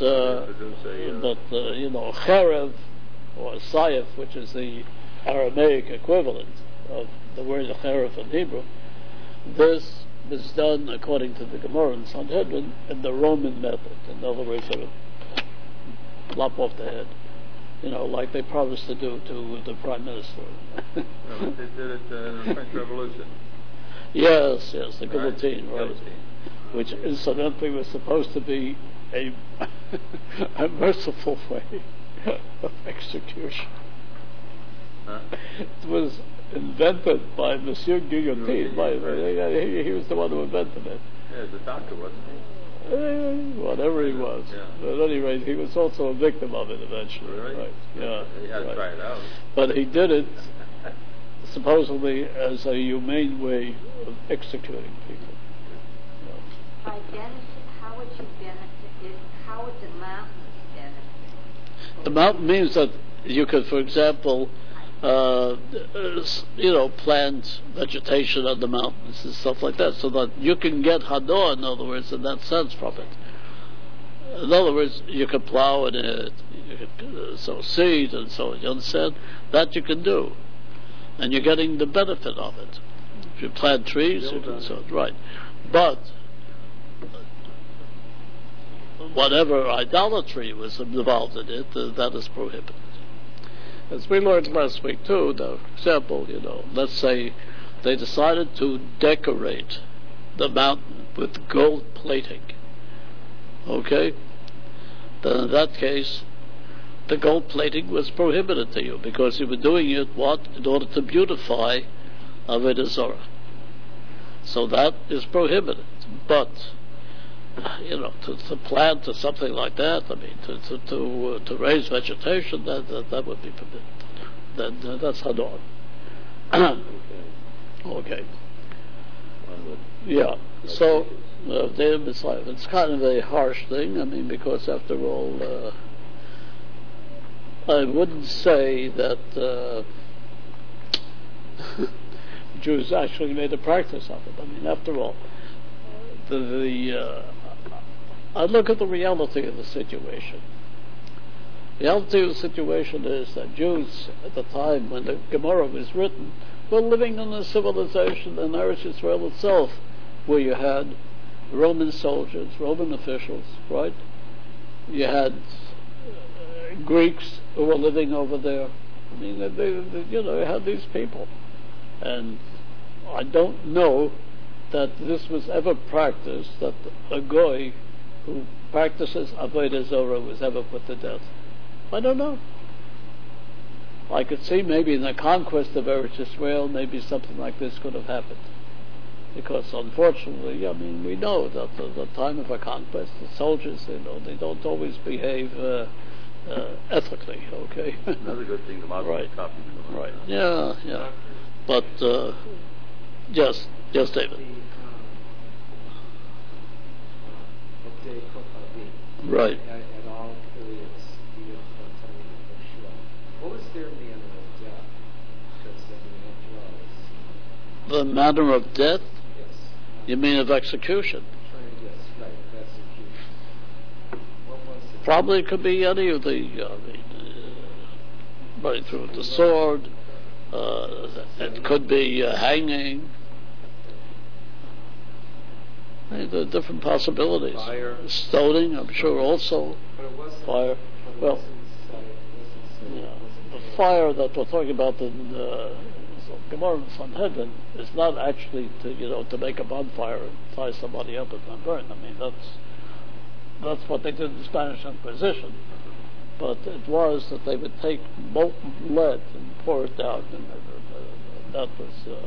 cherev or sayef, which is the Aramaic equivalent of the word cherev in Hebrew, this is done according to the Gemara in Sanhedrin in the Roman method. In other words, sort of lop off the head, like they promised to do to the Prime Minister. They did it in the French Revolution. Yes, the guillotine, right? Which incidentally was supposed to be a merciful way of execution. Huh? It was invented by Monsieur Guillotine. He was the one who invented it. Yeah, the doctor, wasn't he? Whatever he was. Yeah. But at any rate, he was also a victim of it eventually. Really? Right. Yeah. He had to try it out. But he did it supposedly as a humane way of executing people. By benefit, how would you benefit? How would the mountains benefit? The mountain means that you could, for example, plant vegetation on the mountains and stuff like that, so that you can get hado, in other words, in that sense from it. In other words, you can plow in it, you can sow seed and so on. You understand? That you can do, and you're getting the benefit of it. If you plant trees, you can sow it, right? But whatever idolatry was involved in it, that is prohibited. As we learned last week too, for example, let's say they decided to decorate the mountain with gold plating. Okay? Then in that case, the gold plating was prohibited to you because you were doing it, in order to beautify Avodah Zarah. So that is prohibited. But to plant or something like that, to raise vegetation, that would be permitted. Then that's hadon. Okay. Yeah. So it's kind of a harsh thing. Because after all, I wouldn't say that Jews actually made a practice of it. After all, the I look at the reality of the situation. The reality of the situation is that Jews at the time when the Gemara was written were living in a civilization in Eretz Israel itself, where you had Roman soldiers, Roman officials, right? You had Greeks who were living over there. I mean, you had these people. And I don't know that this was ever practiced, that a goy who practices Avodah Zorah was ever put to death. I don't know. I could see maybe in the conquest of Eretz Israel, maybe something like this could have happened. Because unfortunately, I mean, we know that at the time of a conquest, the soldiers, they don't always behave ethically, okay? Another good thing, the Muslims Right. copied them. Right. Yeah. But, yes, David. Right. At all periods, even from time of Shua. What was their manner of death? Because The manner of death? yes. You mean of execution? Yes, right, execution. What was it? Probably could be any of the, right through the sword. It could be hanging. The different possibilities. Fire. Stoning, I'm sure, also. But it wasn't. Fire. But it Well, wasn't the fire that we're talking about in Gemara and Sanhedrin is not actually to make a bonfire and tie somebody up and then burn. I mean, that's what they did in the Spanish Inquisition. But it was that they would take molten lead and pour it down, and that was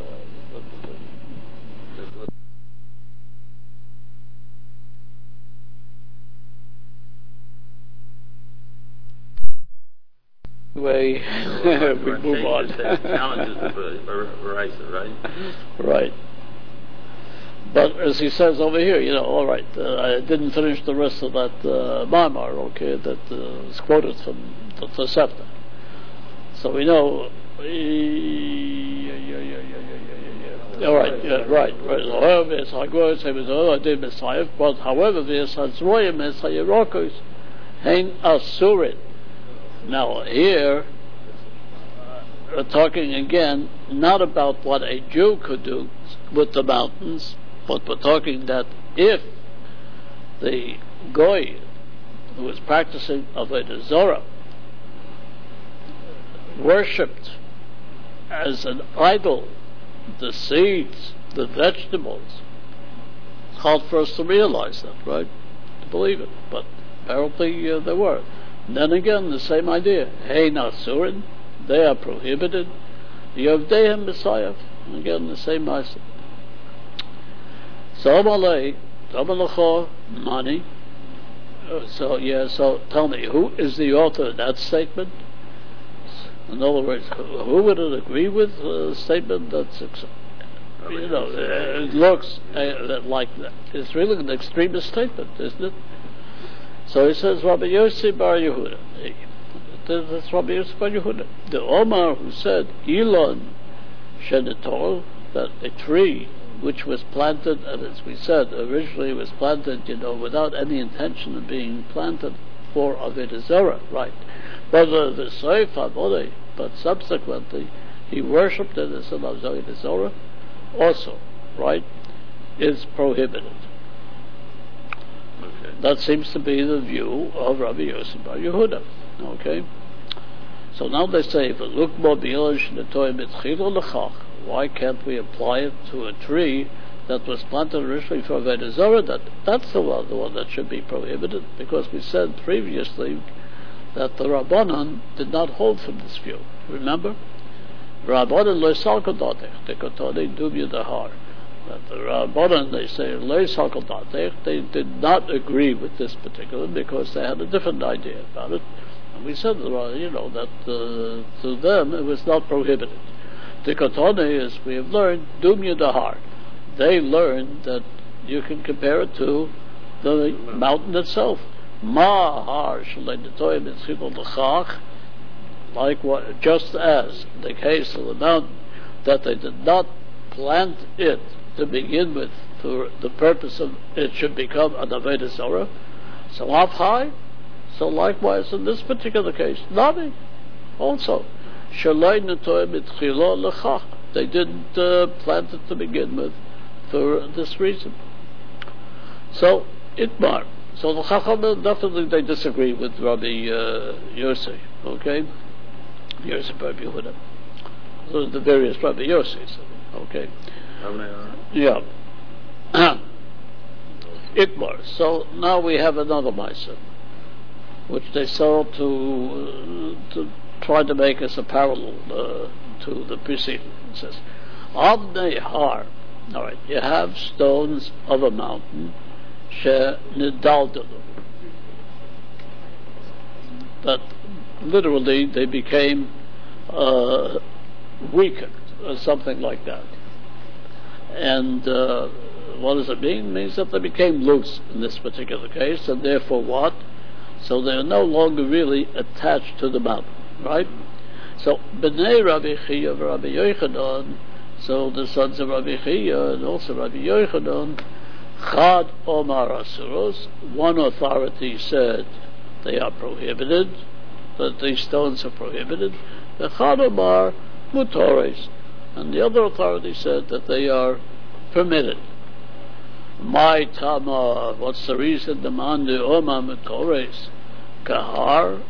way we move on. Challenges Verizon, right? Right. But as he says over here, all right, I didn't finish the rest of that Maimar, okay, that was quoted from the Tosefta. So we know. All right, right. But however, now here, we're talking again not about what a Jew could do with the mountains, but we're talking that if the Goy who was practicing Avodah Zorah worshipped as an idol the seeds, the vegetables, it's hard for us to realize that, right? To believe it, but apparently they were. And then again, the same idea. Hey Nasurin, they are prohibited. Yovdehem Messiah, again the same message. So Amalei, Amalecho, money. So tell me, who is the author of that statement? In other words, who would it agree with a statement that's, it looks like that. It's really an extremist statement, isn't it? So he says, Rabbi Yossi Bar Yehuda. That's Rabbi Yossi Bar Yehuda. The Omar who said, Elon Shenetor, that a tree which was planted, and as we said, originally was planted, without any intention of being planted for Avodah Zorah, right? But the Seif HaBodei, but subsequently he worshipped it as an Avodah Zorah, also, right, is prohibited. Okay. That seems to be the view of Rabbi Yossi Bar Yehuda. Okay? So now they say, why can't we apply it to a tree that was planted originally for Avodah Zorah? That's the one that should be prohibited, because we said previously that the Rabbanan did not hold from this view. Remember? Rabbanan lo salkodotech, the kotone dubya dahar. That the Rabbanan, they say, lo salkodotech, they did not agree with this particular, because they had a different idea about it. And we said, that to them it was not prohibited. The kotone, as we have learned, dumya dahar. They learned that you can compare it to the mountain itself. Mahar shaleinatoyim etzchibol l'chach, like what, just as in the case of the mountain, that they did not plant it to begin with for the purpose of it should become an Avodah Zorah. So up high. So likewise in this particular case, Nami also. They didn't plant it to begin with for this reason. So Itmar. So the Chacham definitely they disagree with Rabbi Yossi. Okay, Yossi Rabbi Yehuda. Those are the various Rabbi Yossis. Okay. Yeah. Itmar. So now we have another Maisa, which they sold to try to make us a parallel to the preceding. It says, Avnei Har. All right, you have stones of a mountain, Nidaldalu. That literally they became weakened, or something like that. And what does it mean? It means that they became loose in this particular case, and therefore what? So they are no longer really attached to the mountain, right? So B'nai Rabbi Chiya and Rabbi Yochanan, so the sons of Rabbi Chiya and also Rabbi Yochanan, Chad Omar Asuros, one authority said they are prohibited, that these stones are prohibited, the Chad Omar Mutores, and the other authority said that they are permitted. My Tama, what's the reason? The Mandi Oma Mutores, Kahar.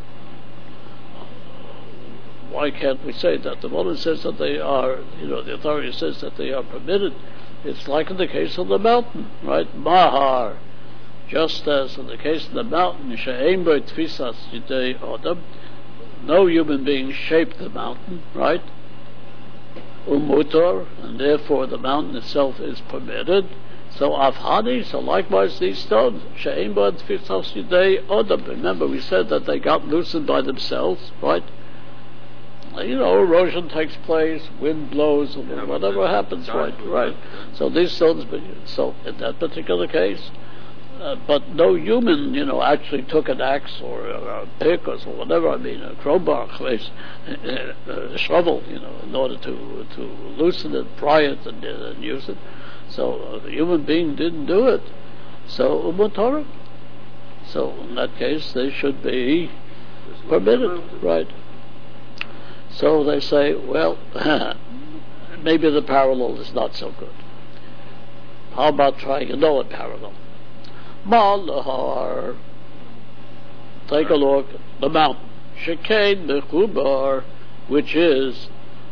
Why can't we say that? The one says that they are, the authority says that they are permitted. It's like in the case of the mountain, right? Mahar. Just as in the case of the mountain, She'ein bo tfisas yidei Adam, no human being shaped the mountain, right? Umutor, and therefore the mountain itself is permitted. So Afhani, so likewise these stones, She'ein bo tfisas yidei Adam. Remember we said that they got loosened by themselves, right? Erosion takes place, wind blows, whatever happens, right. So these stones, so in that particular case, but no human, actually took an axe or a pick or so whatever, a crowbar, a shovel, in order to loosen it, pry it, and use it. So the human being didn't do it. So Torah. So in that case, they should be permitted, right? So they say, well, maybe the parallel is not so good. How about trying another parallel? Malahar. Take a look. The mountain. Shekain Mechubar, which is,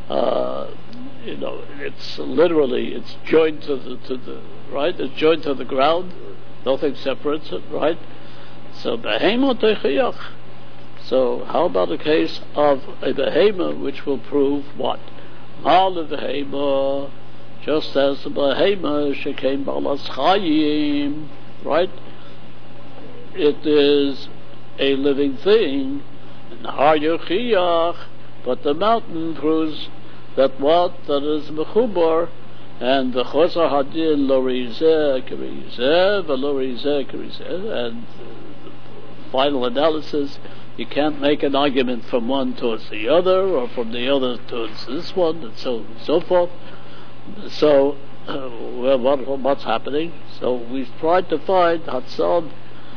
it's literally, it's joined to the right? It's joined to the ground. Nothing separates it, right? So, Behemot Techiyach. So, how about a case of a behema which will prove what? Mal behema, just as the behema shekain balas chayim, right? It is a living thing, and har yochiyach, but the mountain proves that what? That is mechubar, and the chosar hadin lo rizeh kerizeh, v'lo rizeh kerizeh, and final analysis. You can't make an argument from one towards the other, or from the other towards this one, and so on and so forth. So, what's happening? So we've tried to find Hatzad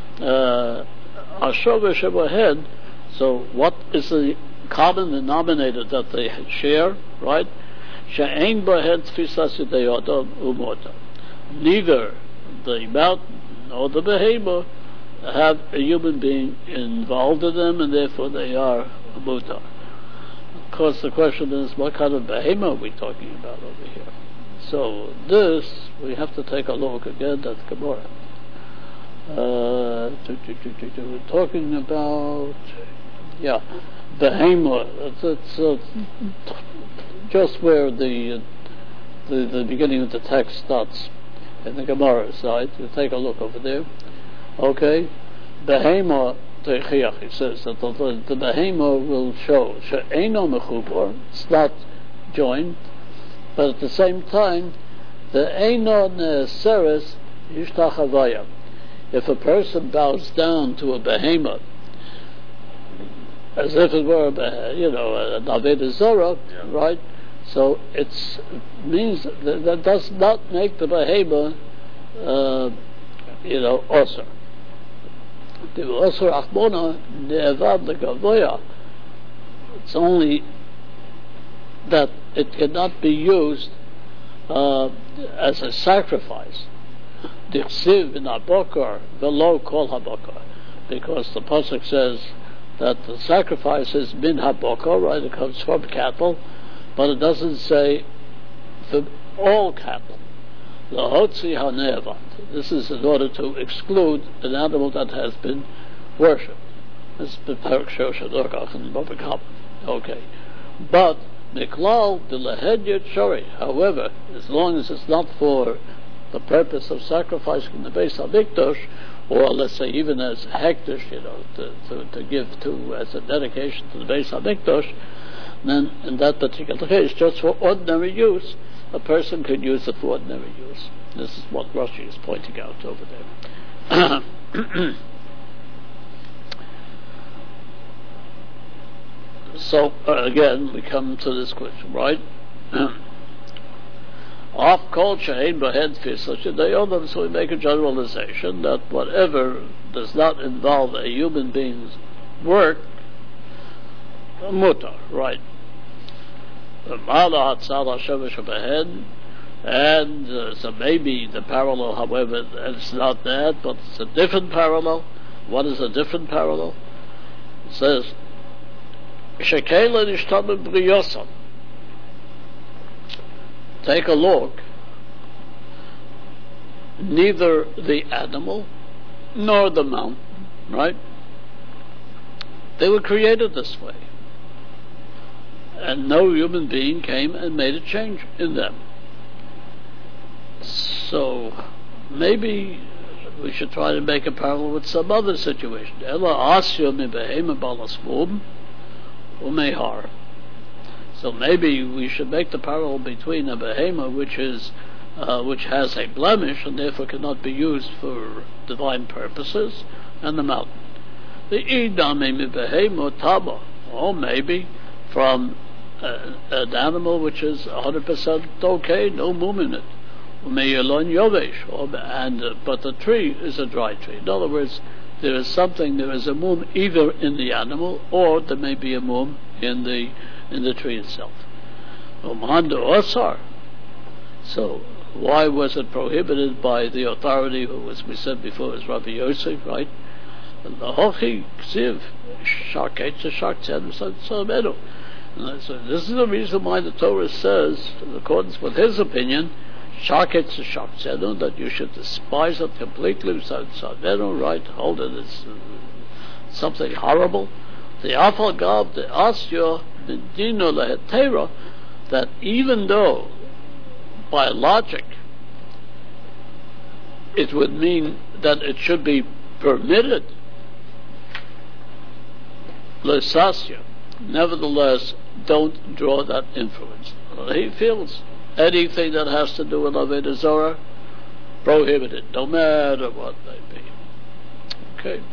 Ashova Shebahed. So what is the common denominator that they share, right? She'ein bahed tfisas yidei Adam umota. Neither the mountain nor the behema have a human being involved in them, and therefore they are a mutar. Of course, the question is, what kind of behema are we talking about over here? So this, we have to take a look again at Gemara. We're talking about, behema. It's just where the beginning of the text starts in the Gemara side. You take a look over there. Okay, behema techiach. It says that the behema will show she'eino mechubor. It's not joined, but at the same time, the eino neseres yishtachavaya. If a person bows down to a behema, as if it were a Avodah Zarah, right? So it means that does not make the behema, awesome. It's only that it cannot be used as a sacrifice. Because the pasuk says that the sacrifice is min habokor, right? It comes from cattle, but it doesn't say for all cattle. Lahotzi hanevat. This is in order to exclude an animal that has been worshipped. This is the Perek Shoshanokach and Babakam. Okay, but miklal b'lehedyet shori. However, as long as it's not for the purpose of sacrificing the Beis Hamikdash, or let's say even as hektish, to give to as a dedication to the Beis Hamikdash, then in that particular case, just for ordinary use, a person could use it for ordinary use. This is what Rashi is pointing out over there. So again, we come to this question, right? Off culture ain't behead fish such a day on them, so we make a generalization that whatever does not involve a human being's work, mutar, right? And so maybe the parallel, however, it's not that, but it's a different parallel. What is a different parallel? It says, take a look. Neither the animal nor the mountain, right? They were created this way. And no human being came and made a change in them. So maybe we should try to make a parallel with some other situation. So maybe we should make the parallel between a behema which has a blemish and therefore cannot be used for divine purposes, and the mountain. The idame mi behema taba, or maybe from an animal which is 100% okay, no mum in it. But the tree is a dry tree. In other words, there is a mum either in the animal or there may be a mum in the tree itself. So why was it prohibited by the authority who, as we said before, is Rabbi Yosef, right? So this is the reason why the Torah says, in accordance with his opinion, that you should despise it completely, right? Hold it as something horrible. The Afal Gav, the Asya, the Dino Lehetera, that even though by logic it would mean that it should be permitted, Lesasya, nevertheless, don't draw that influence. He feels anything that has to do with Avodah Zarah, prohibited, no matter what they be. Okay.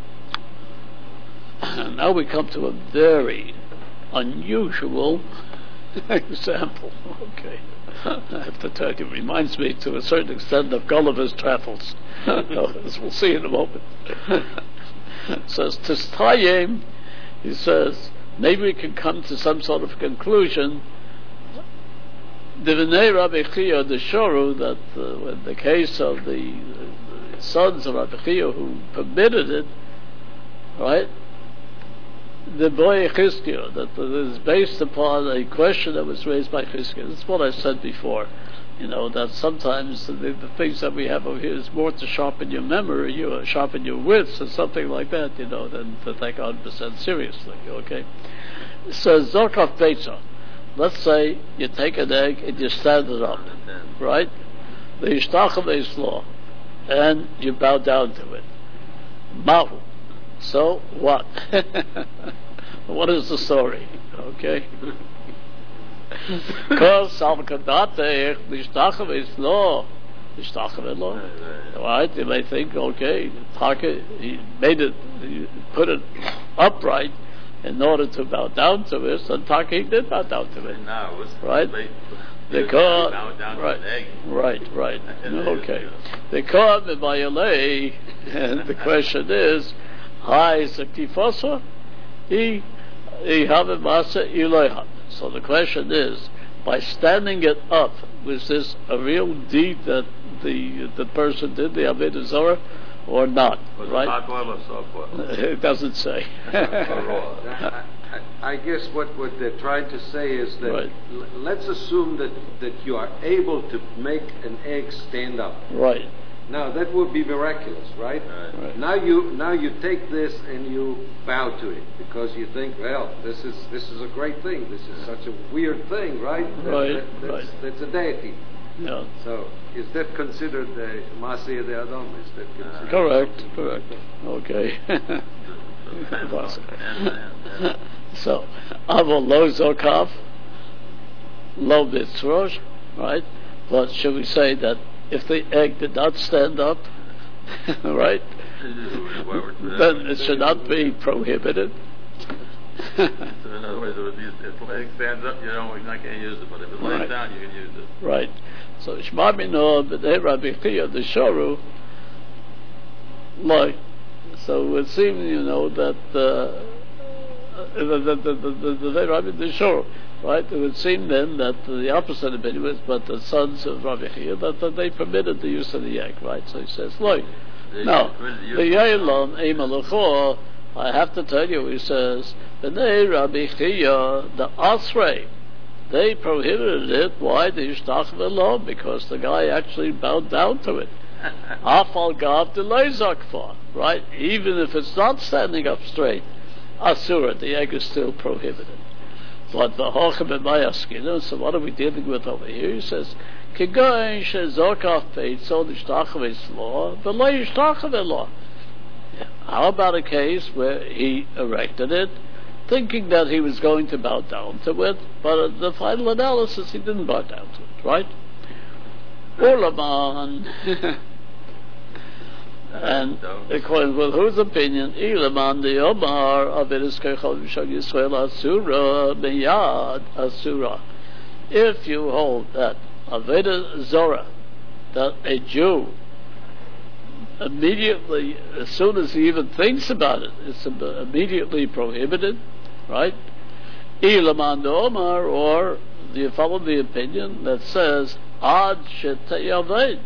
And now we come to a very unusual example. Okay. I have to tell you, it reminds me to a certain extent of Gulliver's Travels, as we'll see in a moment. It says, Tistayim, he says, maybe we can come to some sort of conclusion. The V'nei Rabbi Chia, the Shoru, that in the case of the sons of Rabbi Chia who permitted it, right, the boy Chizkiah, that is based upon a question that was raised by Chizkiah. That's what I said before, that sometimes the things that we have over here is more to sharpen your memory, sharpen your wits, or something like that, than to take 100% seriously, okay? So, Zorkaf Beitza. Let's say you take an egg and you stand it up, right? The Yishtacham law, and you bow down to it. Mahu. So what? What is the story? Okay. Because Salkadate Yishtacham law. Right? You may think, okay, he made it, he put it upright, in order to bow down to it, so Taki did bow down to it. No, it was Right? The bow Kohen, down to right, an egg. right. Okay. The Kohen b'mayalei, and the question is, Hai Zaktifosa, he have a masa iloha. So the question is, by standing it up, was this a real deed that the person did, the Avodah Zarah, or not? Was Right? it hot boil or soft boil? It doesn't say. I guess what they're trying to say is that Right. Let's assume that you are able to make an egg stand up. Right. Now that would be miraculous, right? Right. Now you take this and you bow to it because you think, well, this is a great thing. This is such a weird thing, right? That's a deity. Yeah. So is that considered the Masiyah de Adam? Is that considered? Correct. Okay. And So, Avol lo zokav, lo mitzrosh, right? But should we say that if the egg did not stand up, right, then it should not be prohibited? So in other words, if the leg stands up, you're not going to use it, but if it lays Right. down, you can use it. Right. So, Shema Bino, B'nei Rabbi Chia, the Shoru, like, so it would seem, that the Rabbi the Shoru, right? It would seem then that the opposite opinion was, but the sons of Rabbi Chia, that they permitted the use of the egg, right? So he says, look, no, the Yailon Eimalachor, I have to tell you, he says, B'nei Rabbi Chia, the Asrei, they prohibited it. Why? The Yishtach V'lo, because the guy actually bowed down to it. Afal Gav de Leizakfa, right? Even if it's not standing up straight, Asura, the egg is still prohibited. But the Hochem and Mayaskinu, so what are we dealing with over here? He says, Kigoin Shezokaf Peitzol Yishtach V'lo, V'lo Yishtach V'lo. How about a case where he erected it, thinking that he was going to bow down to it, but at the final analysis he didn't bow down to it, right? Ulaman. And according with whose opinion, Ilaman the Omar of Kechol V'Shag Yisrael Asura Miyad Asura. If you hold that Avodah Zorah, that a Jew immediately, as soon as he even thinks about it, it's immediately prohibited, right? Ilaman the Omar, or do you follow the opinion that says Ad Shetayaved?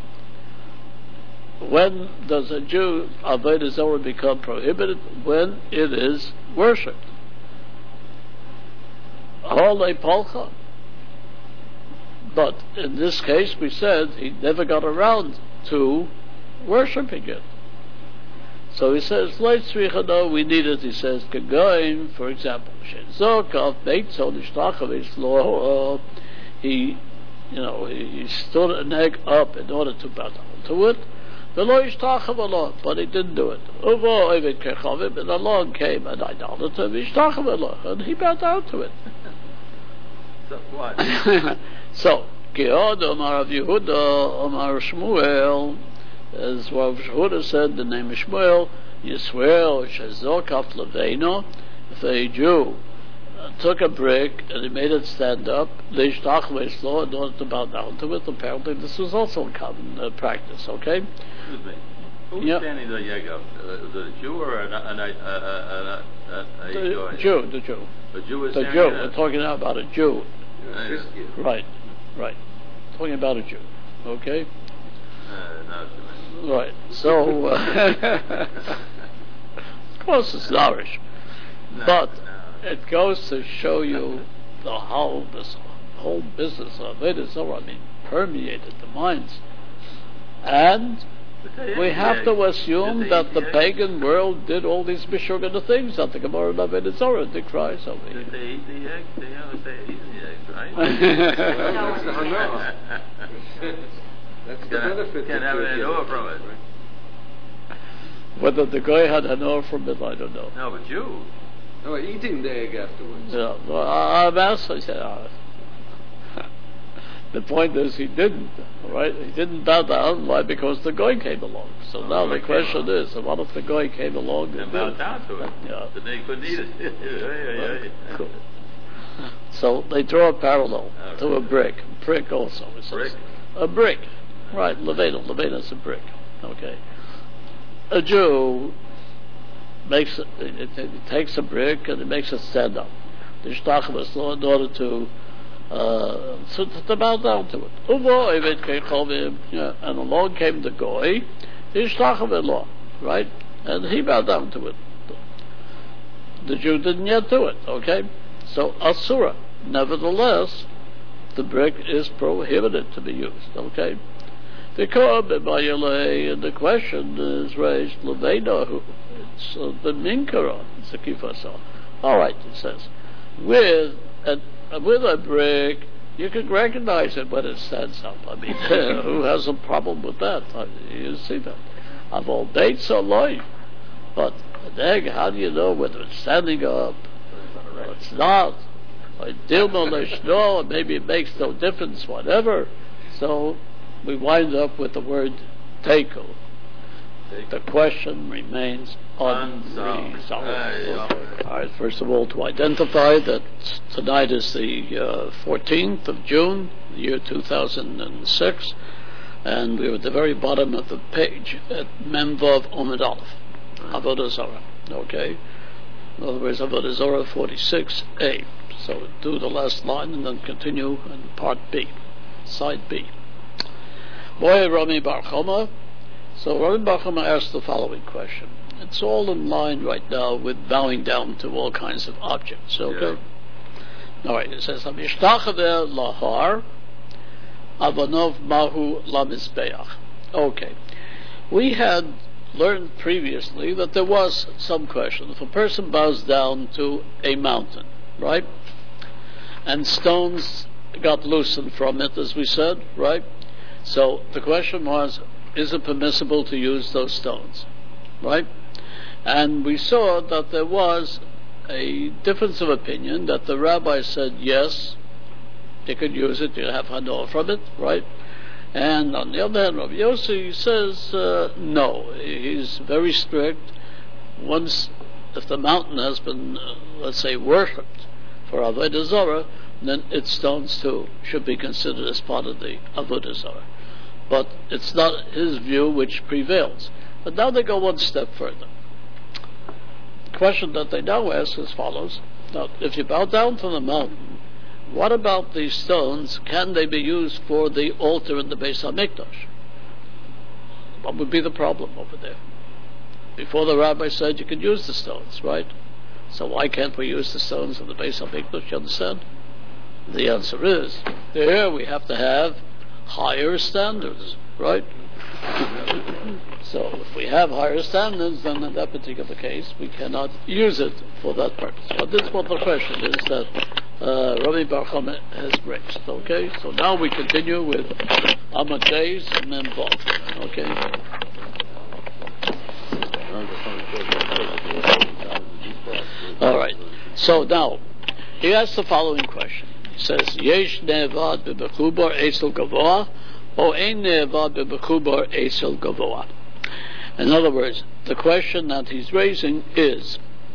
When does a Jew Avodah Zorah become prohibited? When it is worshipped. Hole Polcha. But in this case, we said he never got around to worshipping it. So he says, no, we need it. He says, Kagoim, for example, he stood an egg up in order to bow down to it. But he didn't do it. And along came an idolater, and he bowed down to it. So what? So, Kiyod Omar Rav Yehuda, Omar Shmuel, as Rav Yehuda said, the name of Shmuel, Yisrael Shezokaf Leveino, if a Jew took a brick and he made it stand up, Leishtach Veislo, in order to bow down to it, apparently this was also a common practice, okay? Excuse me. Who's standing the egg up? The Jew or a Jew? The Jew. The Jew is The standing Jew. there? We're talking now about a Jew. Yeah. Right. Talking about a Jew. Okay? No, Right. So, of course it's Irish. But it goes to show you how this whole business of it is permeated the minds. And we have to assume that the pagan world did all these mishugana things that the Gemara of Avodah Zorah decries over here. Did they eat the egg? They eat the eggs, right? That's the hanor. That's the benefit. Can't have an hanor from it. Whether the guy had hanor from it, I don't know. No, but you. No, eating the egg afterwards. Yeah, well, I'm asked, I said, The point is he didn't, right? He didn't bow down. Why? Because the goy came along. So now the question is, what if the goy came along and bowed down to it? Yeah. Then they couldn't eat it. Cool. So they draw a parallel to a brick also. It says, Brick? A brick, right? Levena is a brick. Okay. A Jew makes it takes a brick and it makes it stand up. The shtachmas law in order to bow down to it. And along came the goy, the shtachmas law, right? And he bowed down to it. The Jew didn't yet do it. Okay. So asura. Nevertheless, the brick is prohibited to be used. Okay. The and the question is raised, Levena, it's the minkara, it's a kifasa. All right, it says, with a brick, you can recognize it when it stands up. I mean, who has a problem with that? You see that. Of all dates are life. But an egg, how do you know whether it's standing up or it's not? Or maybe it makes no difference, whatever. So we wind up with the word tekel. The question remains unresolved. All right, first of all, to identify that tonight is the 14th of June, the year 2006, and we're at the very bottom of the page at Memvav Omid Aleph, Avodah Zarah. Okay? In other words, Avodah Zarah 46a. So do the last line and then continue in part B, side B. Boy, Rami Bar Choma. So Rami Bar Choma asked the following question. It's all in line right now with bowing down to all kinds of objects. Okay? Yeah. All right, it says,Amishtachaveh lahar, avanov mahu lamizbeach. Okay. We had learned previously that there was some question. If a person bows down to a mountain, right? And stones got loosened from it, as we said, right? So the question was, is it permissible to use those stones, right? And we saw that there was a difference of opinion, that the rabbi said, yes, you could use it, you have hanor from it, right? And on the other hand, Rabbi Yossi says, no, he's very strict. Once, if the mountain has been, let's say, worshipped for Avodah Zarah, then its stones too should be considered as part of the Avodah Zarah. But it's not his view which prevails. But now they go one step further. The question that they now ask is as follows. Now, if you bow down to the mountain, what about these stones? Can they be used for the altar in the Beis HaMikdash? What would be the problem over there? Before the rabbi said you could use the stones, right? So why can't we use the stones in the Beis HaMikdash, you understand? The answer is, there we have to have higher standards, right? So if we have higher standards, then in that particular case, we cannot use it for that purpose. But this is what the question is that Rabbi Bar Choma has raised. Okay, so now we continue with Amud Beis and then Vav. Okay. All right. So now he asks the following question. He says, "Yesh ne'evad bebechubar esel gavoa, or ein ne'evad bebechubar esel gavoa." In other words, the question that he's raising is,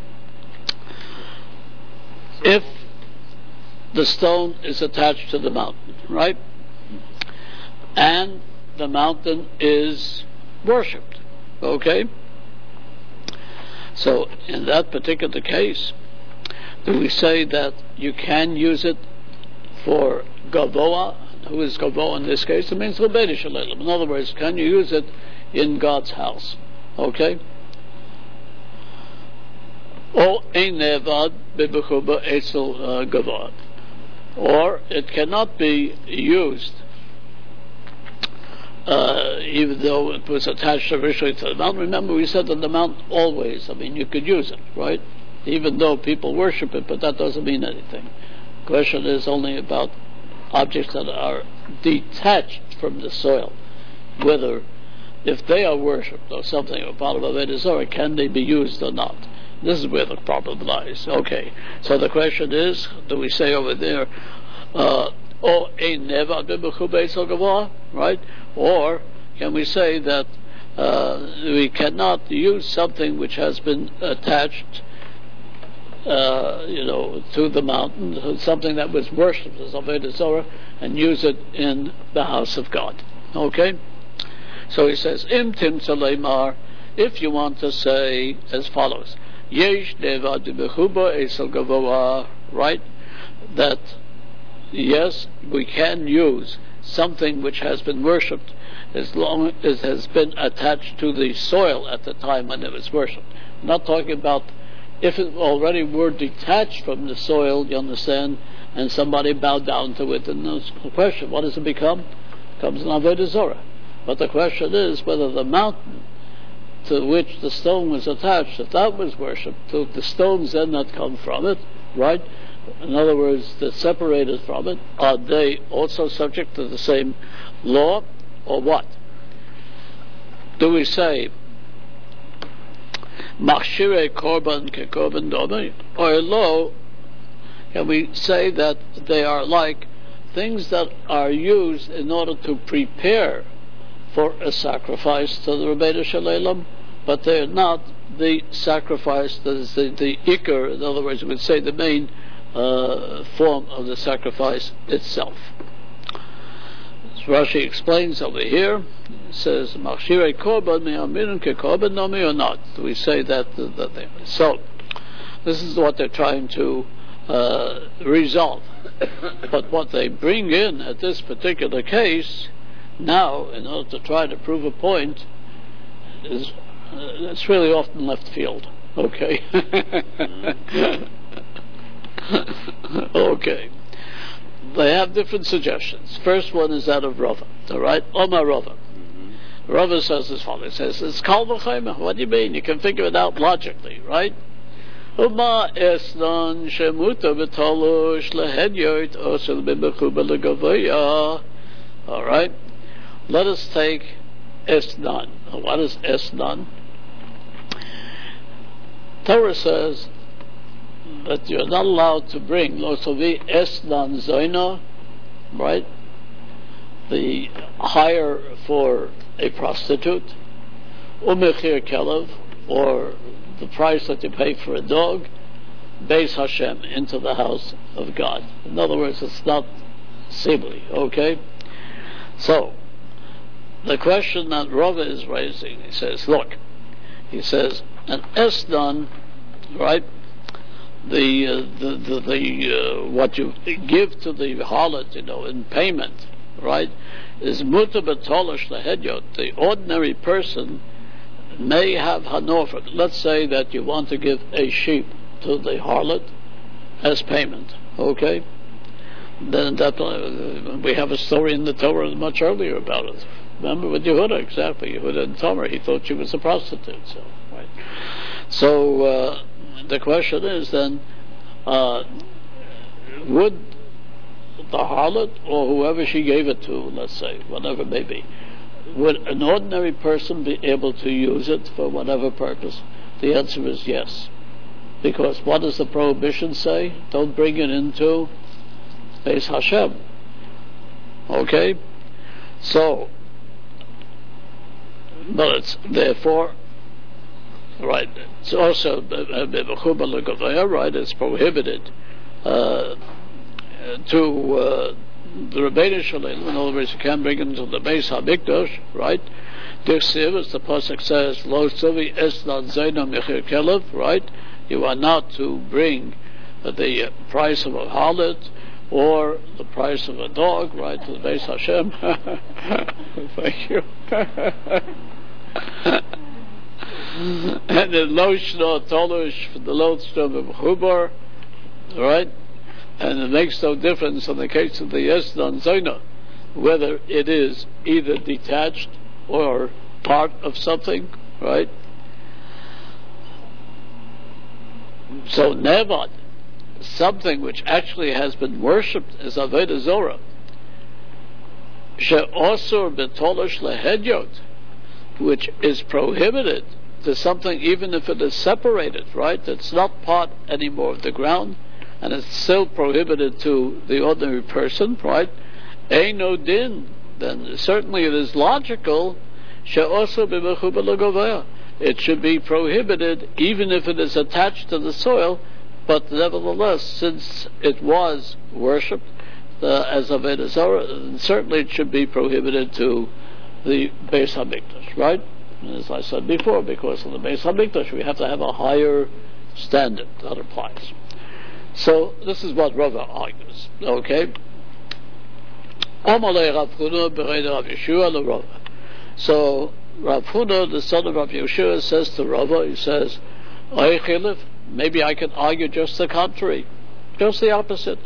if the stone is attached to the mountain, right? And the mountain is worshipped, okay? So in that particular case, do we say that you can use it for Gavoa? Who is Gavoa in this case? It means Rebbeinu Shalom. In other words, can you use it in God's house? Okay? Or ein nevad bebechuba etzel Gavoa. Or it cannot be used even though it was attached originally to the mountain. Remember, we said that the mountain always, you could use it, right? Even though people worship it, but that doesn't mean anything. The question is only about objects that are detached from the soil. Whether, if they are worshipped or something, or part of Avodah Zarah, can they be used or not? This is where the problem lies. Okay, so the question is, do we say over there, or a nevad b'mechubah eisel gavoah, right? Or can we say that we cannot use something which has been attached, to the mountain, something that was worshipped as Avodah Zorah, and use it in the house of God. Okay? So he says, Im timtza leimar, if you want to say as follows, Yesh nevad b'mechubah eisel gavoah, right? That yes, we can use something which has been worshipped as long as it has been attached to the soil at the time when it was worshipped. I'm not talking about if it already were detached from the soil, you understand, and somebody bowed down to it, and the question, what does it become? It becomes an Avodah Zorah. But the question is whether the mountain to which the stone was attached, if that was worshipped, the stones then that come from it, right? In other words, that separated from it, are they also subject to the same law, or what? Do we say machshirei korban kekorban domi, or lo? Can we say that they are like things that are used in order to prepare for a sacrifice to the Rebbeinu Shalom, but they are not the sacrifice that is the ikar, in other words, we would say the main form of the sacrifice itself. As Rashi explains over here, it says, Machshirei korban me'aminun kekorban nomi or not. We say that they. So, this is what they're trying to resolve. But what they bring in at this particular case, now, in order to try to prove a point, is it's really often left field. Okay? Okay. They have different suggestions. First one is that of Rava. All right? Omar Rava. Rava says as follows. He says, it's kal v'chayma. What do you mean? You can figure it out logically, right? Uma esnan shemuta b'talosh lehedyot osel b'mechuba legavoya. All right? Let us take esnan. What is esnan? Torah says that you're not allowed to bring losovi esnan zoina, right? The hire for a prostitute, umechir kelev, or the price that you pay for a dog, Beis Hashem, into the house of God. In other words, it's not seemly, okay? So, the question that Rava is raising, he says, look, he says, an esnan, right? The what you give to the harlot, in payment, right, is mutar b'tolosh lehedyot. The ordinary person may have hanover. Let's say that you want to give a sheep to the harlot as payment, okay? Then that we have a story in the Torah much earlier about it. Remember with Yehuda, exactly. Yehuda and Tamar, he thought she was a prostitute. So, right. So the question is then, would the harlot or whoever she gave it to, let's say, whatever it may be, would an ordinary person be able to use it for whatever purpose? The answer is yes. Because what does the prohibition say? Don't bring it into Beis Hashem. Okay? So, but it's therefore, right, it's also, right, it's prohibited to the Rebbeinu Shalom. In other words, you can't bring it into the Beis HaMikdash, right? Dirsiv, as the Pasuk says, Lo Suvi Esnan Zayna Mechir Kelev, right? You are not to bring the price of a harlot or the price of a dog, right, to the Beis Hashem. Thank you. And the Loshno Tolush for the Lodestone of Hubar, right? And it makes no difference in the case of the Esnan Zayna whether it is either detached or part of something, right? So Nevad, something which actually has been worshipped as Avodah Zorah, she'osur betolosh lehedyot, which is prohibited to something even if it is separated, right? It's not part anymore of the ground. and it's still prohibited to the ordinary person, right? Eino din, then certainly it is logical. She'oso b'mechuba l'govea. It should be prohibited even if it is attached to the soil, but nevertheless, since it was worshipped as Avodah Zarah, certainly it should be prohibited to the Beis HaMikdash, right? As I said before, because of the Beis HaMikdash, we have to have a higher standard that applies. So this is what Rava argues. Okay. So Rav Huna, the son of Rav Yeshua, says to Rava, he says, maybe I can argue just the contrary, just the opposite.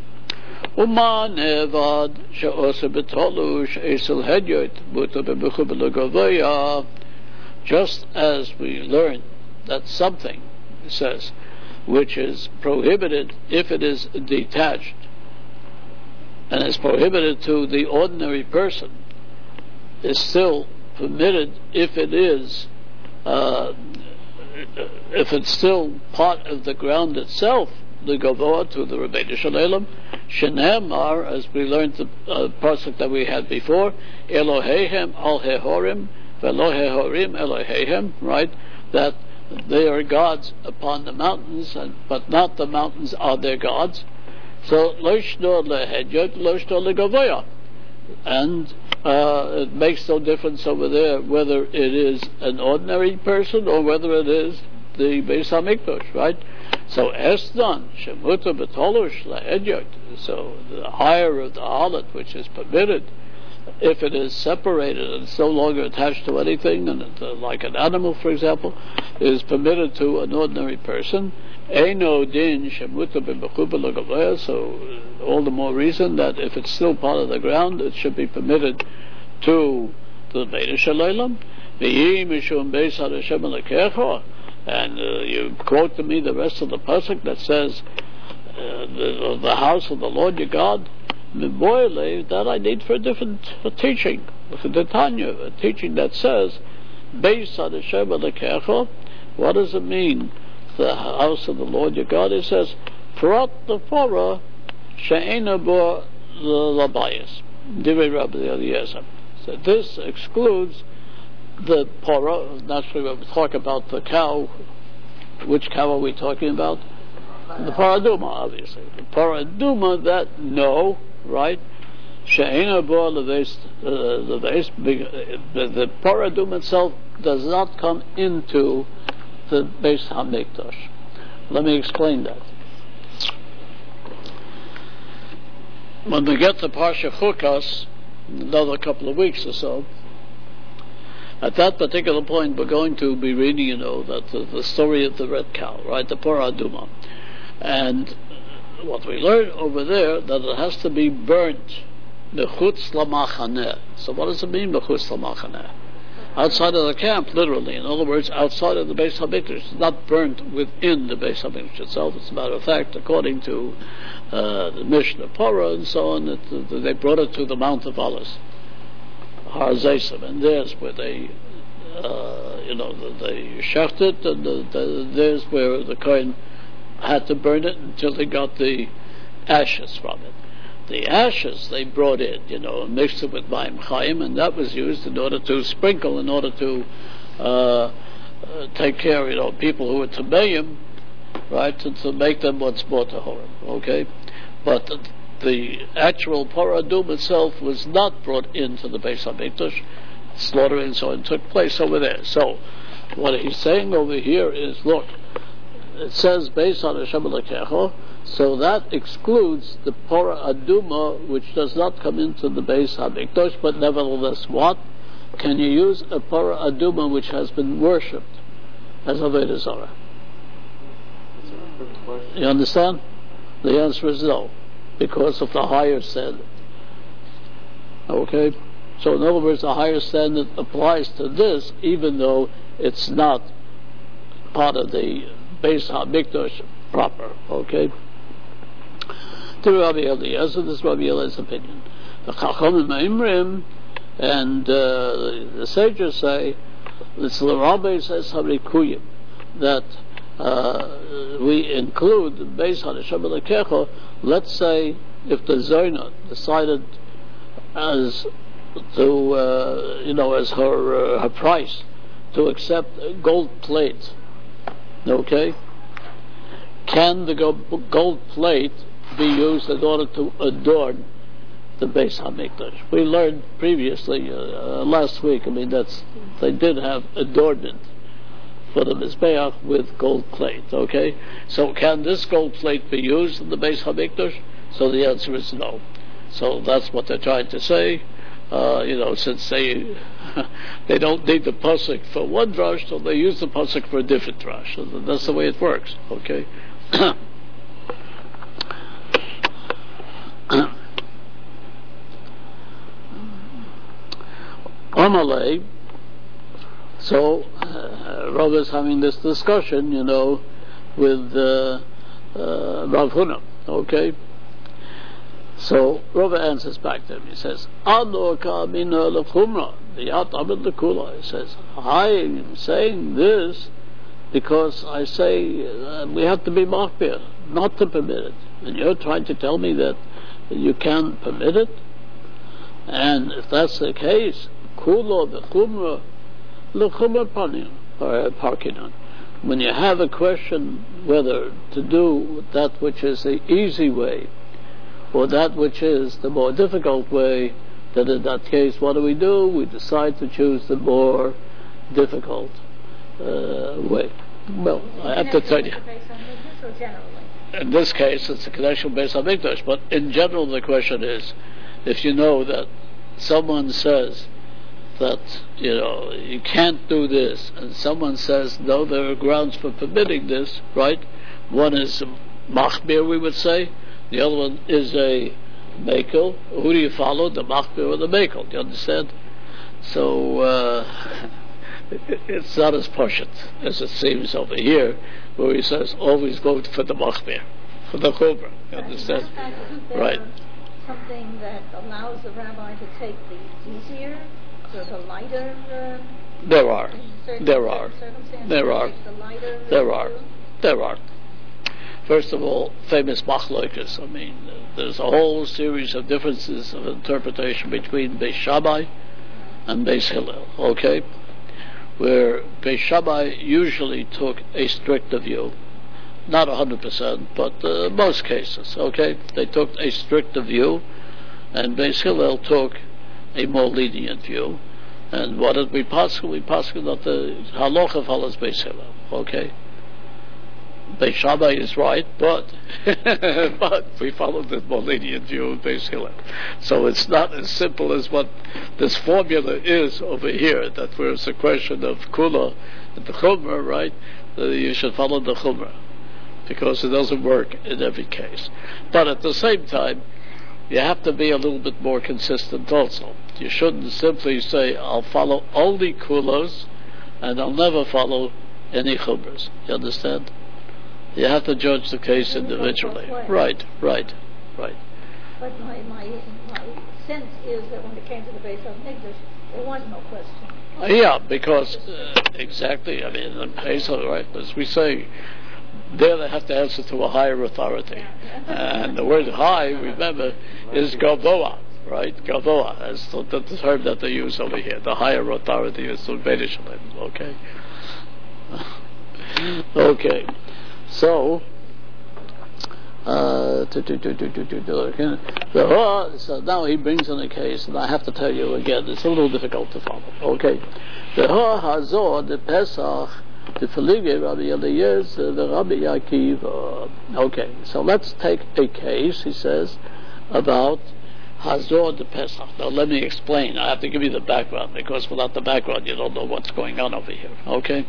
Just as we learned that something, it says, which is prohibited if it is detached, and is prohibited to the ordinary person, is still permitted if it is, if it's still part of the ground itself, the gavoa to the Rebbeinu Shalom, Shenemar, as we learned the pasuk that we had before, Eloheihem al hehorim, velo hehorim Eloheihem, right? That they are gods upon the mountains, but not the mountains are their gods. So lo shnor lehedyot, lo shnor legavoya, and it makes no difference over there whether it is an ordinary person or whether it is the Beis HaMikdash, right? So Esdan Shemuta B'Tolush LaEdyot. So the higher of the harlot, which is permitted, if it is separated and it's no longer attached to anything, and like an animal, for example, is permitted to an ordinary person. Eino din Shemuta B'Mechuba L'Gavaya. So all the more reason that if it's still part of the ground, it should be permitted to the Beit Shalom. V'yi mishum Beis HaShem Elokecha. And you quote to me the rest of the pasuk that says, the house of the Lord your God, that I need for a different teaching. For the Tanya, a teaching that says, Beis HaShem Elokecha. What does it mean, the house of the Lord your God? It says, Prat the Torah, She'ena bo labayis. Divrei Rabbi Eliezer. So this excludes the Porah. Naturally, when we talk about the cow, which cow are we talking about? The Paraduma, obviously. The Paraduma, that no, right? She'ena bo leves, the Paraduma itself does not come into the Beis HaMikdash. Let me explain that. When we get to Parsha Chukas, another couple of weeks or so, at that particular point we're going to be reading, that the story of the red cow, right, the Paraduma. And what we learn over there, that it has to be burnt mechutz lamachaneh. So what does it mean, mechutz lamachaneh? Outside of the camp, literally. In other words, outside of the Beis HaMikdash. It's not burnt within the Beis HaMikdash itself. As a matter of fact, according to the Mishnah Torah and so on, they brought it to the Mount of Olives, Har Zesim, and there's where they, they shecht it, and there's where the Kohen had to burn it until they got the ashes from it. The ashes they brought in, and mixed it with Mayim Chaim, and that was used in order to sprinkle, in order to take care of, people who were Tameim, right, to make them once more Tahorim, okay? But the actual Paradum itself was not brought into the Beis HaMikdash. Slaughtering and so on took place over there. So what he's saying over here is, look, it says Beis HaShem Elokecha, so that excludes the Pora Aduma, which does not come into the Beis HaMikdash, but nevertheless, what? Can you use a Pora Aduma which has been worshipped as Avodah Zarah? You understand? The answer is no, because of the higher standard. Okay? So in other words, the higher standard applies to this, even though it's not part of the Beis HaMikdash proper. Okay? To Rabbi Eliezer, this is Rabbi Eliezer's opinion. The Chachamim Imrim and the sages say, it's the Rabbi says Harikuyim, that we include Beis Hashem Elokecha. Let's say if the Zoyna decided as to as her price to accept gold plate, okay? Can the gold plate be used in order to adorn the Beis Hamikdash? We learned previously last week. They did have adornment for the Mizbeach with gold plate. Okay, so can this gold plate be used in the Beis Hamikdash? So the answer is no. So that's what they're trying to say. Since they they don't need the pasuk for one drush, so they use the pasuk for a different drush. So that's the way it works. Okay. Amalei. So Rav is having this discussion, with Rav Huna. Okay. So Rav answers back to him. He says, he says, I am saying this because I say we have to be machbir, not to permit it. And you're trying to tell me that you can permit it? And if that's the case, kulo v'chumra l'chumra parkinon. When you have a question whether to do that which is the easy way or that which is the more difficult way, then in that case, what do? We decide to choose the more difficult way. Well, I have to tell you. In this case, it's a connection based on Mikdash, but in general, the question is, if you know that someone says that, you can't do this, and someone says, no, there are grounds for permitting this, right? One is machbir, we would say. The other one is a mekel. Who do you follow, the machbir or the mekel? Do you understand? So it's not as pashut as it seems over here, where he says always go for the machbir, for the chumrah. You understand? Right. Something that allows the rabbi to take the easier, or the lighter. There are. First of all, famous machlokas. There's a whole series of differences of interpretation between Beis Shammai and Beis Hillel. Okay, where Beis Shammai usually took a stricter view, not 100%, but most cases. Okay, they took a stricter view, and Beis Hillel took a more lenient view. And what did we possibly that the halacha follows Beis Hillel? Okay. Beis Shammai is right, but we follow the more lenient view of Beis Hillel. So it's not as simple as what this formula is over here, that where it's a question of kula and the chumrah, right? You should follow the chumrah, because it doesn't work in every case. But at the same time, you have to be a little bit more consistent also. You shouldn't simply say, I'll follow only kulos and I'll never follow any chumras. You understand? You have to judge the case individually. Right. But my sense is that when it came to the Beis Hamikdash, there was no question. Yeah, because exactly. In Pesach, right? As we say, there they have to answer to a higher authority, and the word "high," remember, is gavoa, right? Gavoa, that's the term that they use over here. The higher authority is the Beit Shalom. Okay. Okay. So, so now he brings in a case, and I have to tell you again, it's a little difficult to follow. Okay, the Hazor, the Pesach, the Felige Rabbi Eliezer, the Rabbi Akiva. Okay, so let's take a case. He says about Hazor the Pesach. Now let me explain. I have to give you the background, because without the background, you don't know what's going on over here. Okay.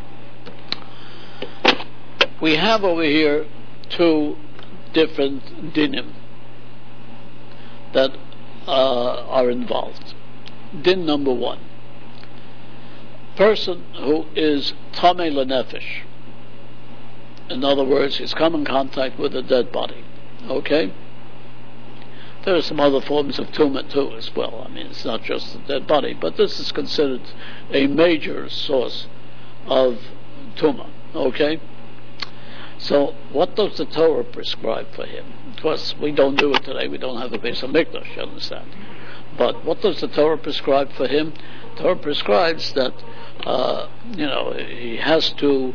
We have over here two different dinim that are involved. Din number one: person who is tamei lenefesh. In other words, he's come in contact with a dead body. Okay? There are some other forms of tumah too as well. It's not just the dead body, but this is considered a major source of tumah. Okay? So what does the Torah prescribe for him? Of course, we don't do it today. We don't have a Beis HaMikdash, you understand. But what does the Torah prescribe for him? The Torah prescribes that, he has to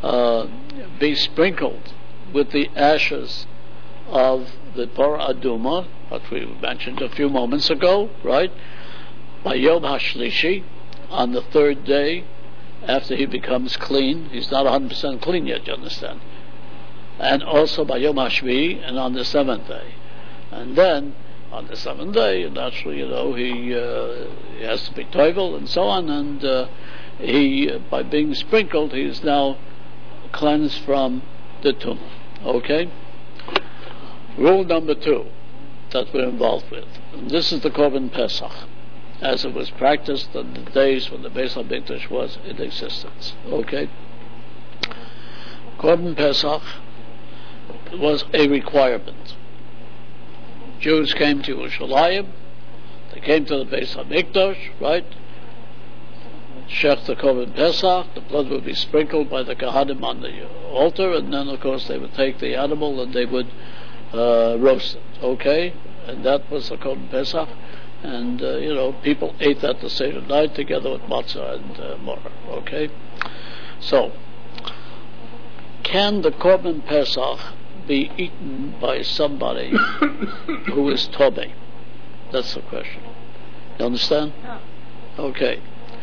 be sprinkled with the ashes of the Parah Aduma, what we mentioned a few moments ago, right? By Yom HaShlishi, on the third day, after he becomes clean. He's not 100% clean yet, you understand. And also by Yom HaShvi, and on the seventh day. And then, on the seventh day, naturally, he has to be toivel and so on, and by being sprinkled, he is now cleansed from the tumah. Okay? Rule number 2 that we're involved with. And this is the Korban Pesach, as it was practiced in the days when the Beis HaMikdash was in existence. Okay? Korban Pesach was a requirement. Jews came to Yerushalayim, they came to the Beis HaMikdash, right? Shech the Korban Pesach, the blood would be sprinkled by the Kohanim on the altar, and then of course they would take the animal and they would roast it, okay? And that was the Korban Pesach, and people ate that the Seder night together with matzah and maror, okay? So, can the Korban Pesach be eaten by somebody who is Tomei? That's the question. You understand? No. Okay.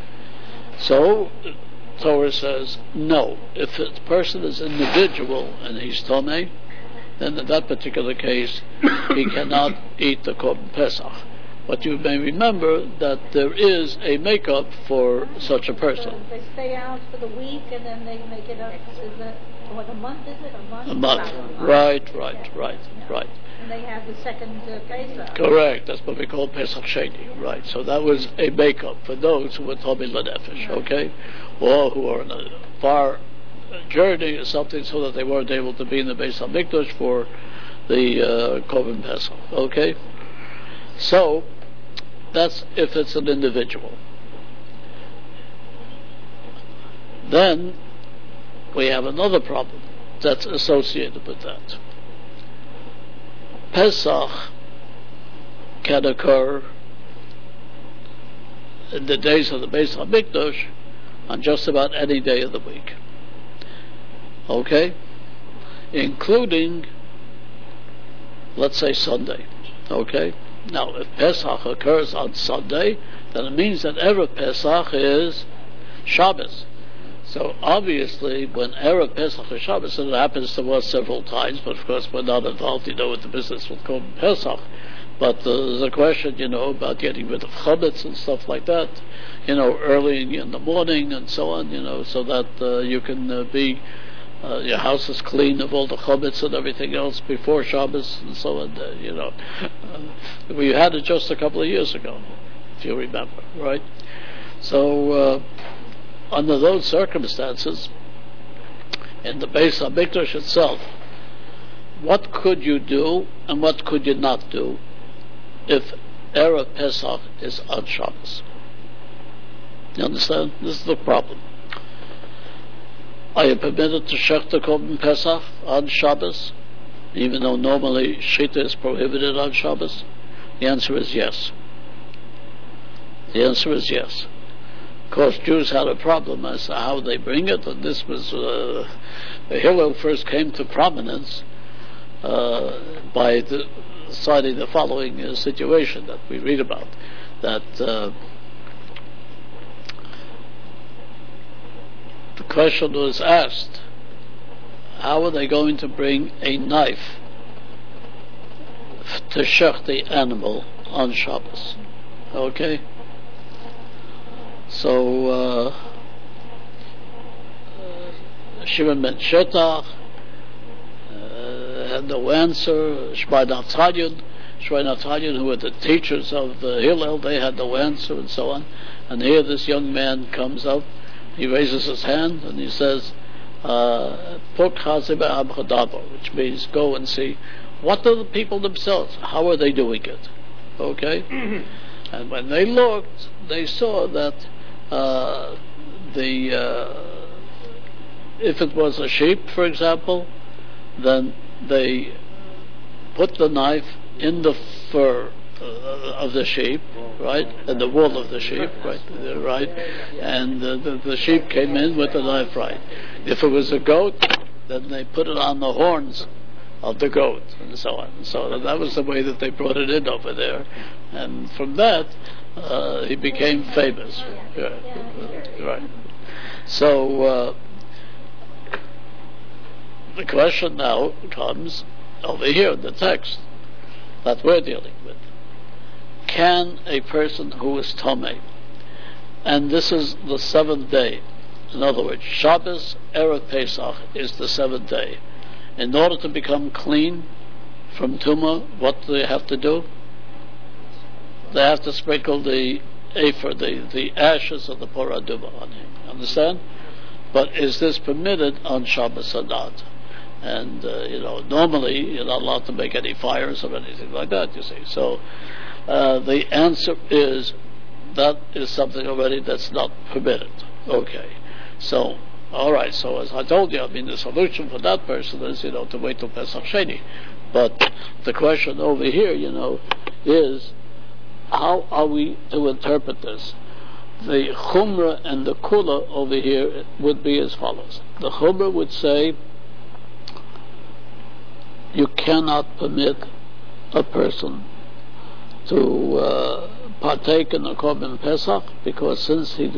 So, Torah says, no. If the person is individual and he's Tomei, then in that particular case, he cannot eat the Korban Pesach. But you may remember that there is a makeup for such a person. So they stay out for the week and then they make it up. Is that, what, a month is it? A month. Right. And they have the second Pesach. Correct. That's what we call Pesach Sheni. Right. So that was a makeup for those who were Tomei L'Nefesh, okay? Or who are on a far journey or something, so that they weren't able to be in the Beis HaMikdash for the Korban Pesach, okay? So, that's if it's an individual. Then, we have another problem that's associated with that. Pesach can occur in the days of the Beis HaMikdash on just about any day of the week. Okay? Including, let's say, Sunday. Okay? Now, if Pesach occurs on Sunday, then it means that Erev Pesach is Shabbos. So obviously, when Erev Pesach is Shabbos, and it happens to us several times, but of course we're not involved, with the business with Korban Pesach. But there's a question, about getting rid of chametz and stuff like that, early in the morning and so on, so that you can be, your house is clean of all the chametz and everything else before Shabbos and so on, we had it just a couple of years ago, if you remember, right? So, under those circumstances, in the Beis HaMikdash itself, what could you do and what could you not do if Erev Pesach is on Shabbos? You understand? This is the problem. Are you permitted to shech the Korban Pesach on Shabbos, even though normally Shita is prohibited on Shabbos? The answer is yes. The answer is yes. Of course, Jews had a problem as to how they bring it, and this was, Hillel first came to prominence by deciding the following situation that we read about, that the question was asked, how are they going to bring a knife to shech the animal on Shabbos? Okay? So, Shimon ben Shetach had no answer. Shmai Nathaniel, who were the teachers of Hillel, they had no answer, and so on. And here this young man comes up, he raises his hand, and he says, which means go and see, what are the people themselves? How are they doing it? Okay? And when they looked, they saw that if it was a sheep, for example, then they put the knife in the fur of the sheep, right, and the wool of the sheep, right, and the sheep came in with the knife, right. If it was a goat, then they put it on the horns of the goat, and so on. So that was the way that they brought it in over there, and from that he became famous. Right. So the question now comes over here in the text that we're dealing with. Can a person who is Tomei, and this is the seventh day, in other words, Shabbos Erev Pesach is the seventh day, in order to become clean from Tumah, what do they have to do? They have to sprinkle the Afer, the ashes of the Porah Adumah on him. Understand? But is this permitted on Shabbos or not? And, normally you're not allowed to make any fires or anything like that, you see. So the answer is that is something already that's not permitted. Okay. So, all right. So as I told you, the solution for that person is, to wait till Pesach Sheni. But the question over here, is how are we to interpret this? The Chumrah and the Kula over here would be as follows. The Chumrah would say you cannot permit a person to partake in the Korban Pesach, because since he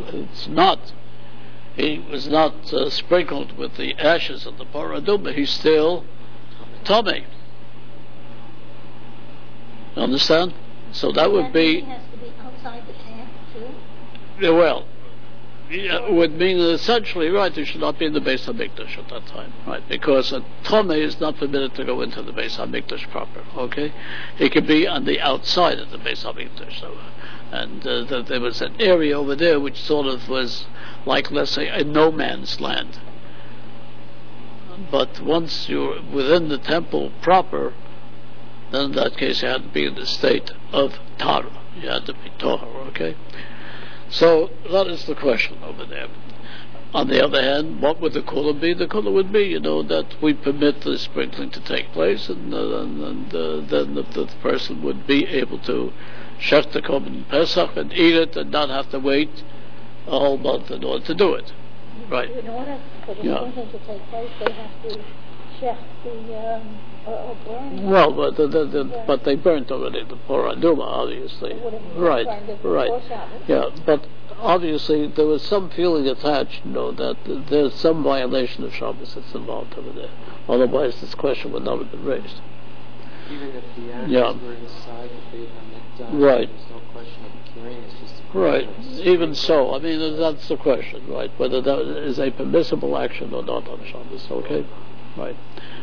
was not sprinkled with the ashes of the Porah Adumah, he's still Tomei. You understand? So that would be. He has to be outside the camp too. Yeah, well, it would mean that essentially, right, he should not be in the Beis HaMikdash at that time, right? Because a Tomei is not permitted to go into the Beis HaMikdash proper, okay? He could be on the outside of the Beis HaMikdash. So, and there was an area over there which sort of was like, let's say, a no man's land. But once you're within the temple proper, then in that case you had to be in the state of Tara. You had to be Tahor, okay? So that is the question over there. On the other hand, what would the Kula be? The Kula would be, that we permit the sprinkling to take place, and then the person would be able to shech the Korban Pesach and eat it and not have to wait a whole month in order to do it. Right. In order for the sprinkling to take place, they have to shech or burn. Well, but they burnt already the Porah Adumah, obviously. Right. Yeah, but obviously there was some feeling attached, that there's some violation of Shabbos that's involved over there. Otherwise, this question would not have been raised. Even if the ashes were inside the Beit HaMikdash, right. There's no question of curing. It's just right. Even so, that's the question, right? Whether that is a permissible action or not on Shabbos. Okay. Right.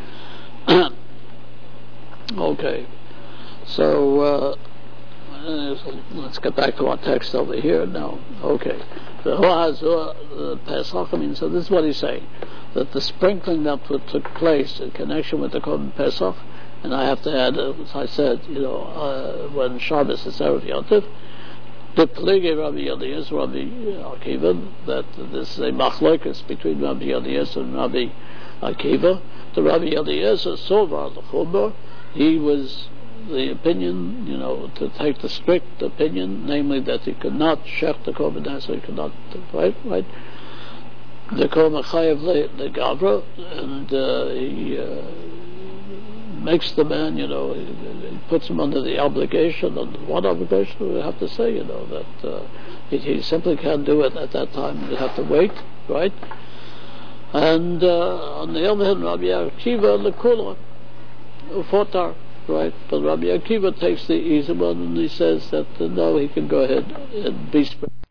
Okay. So let's get back to our text over here now. Okay. The Pesach, so this is what he's saying, that the sprinkling that took place in connection with the Korban Pesach, and I have to add, as I said, when Shabbos is Erev Yontif, the Pelegi Rabbi Eliezer, Rabbi Akiva, that this is a machlokes between Rabbi Eliezer and Rabbi Akiva. The Rabbi Eliezer Sovar, the Chumrah, he was the opinion, to take the strict opinion, namely that he could not shech the Korban, so he could not, right? The Korban Chayev the Gavra, and he makes the man, he puts him under the obligation, under what obligation we have to say, that he simply can't do it at that time, you have to wait, right? And on the other hand, Rabbi Akiva Lekula Ufotar, right? But Rabbi Akiva takes the easy one, and he says that no, he can go ahead and be sprinkled.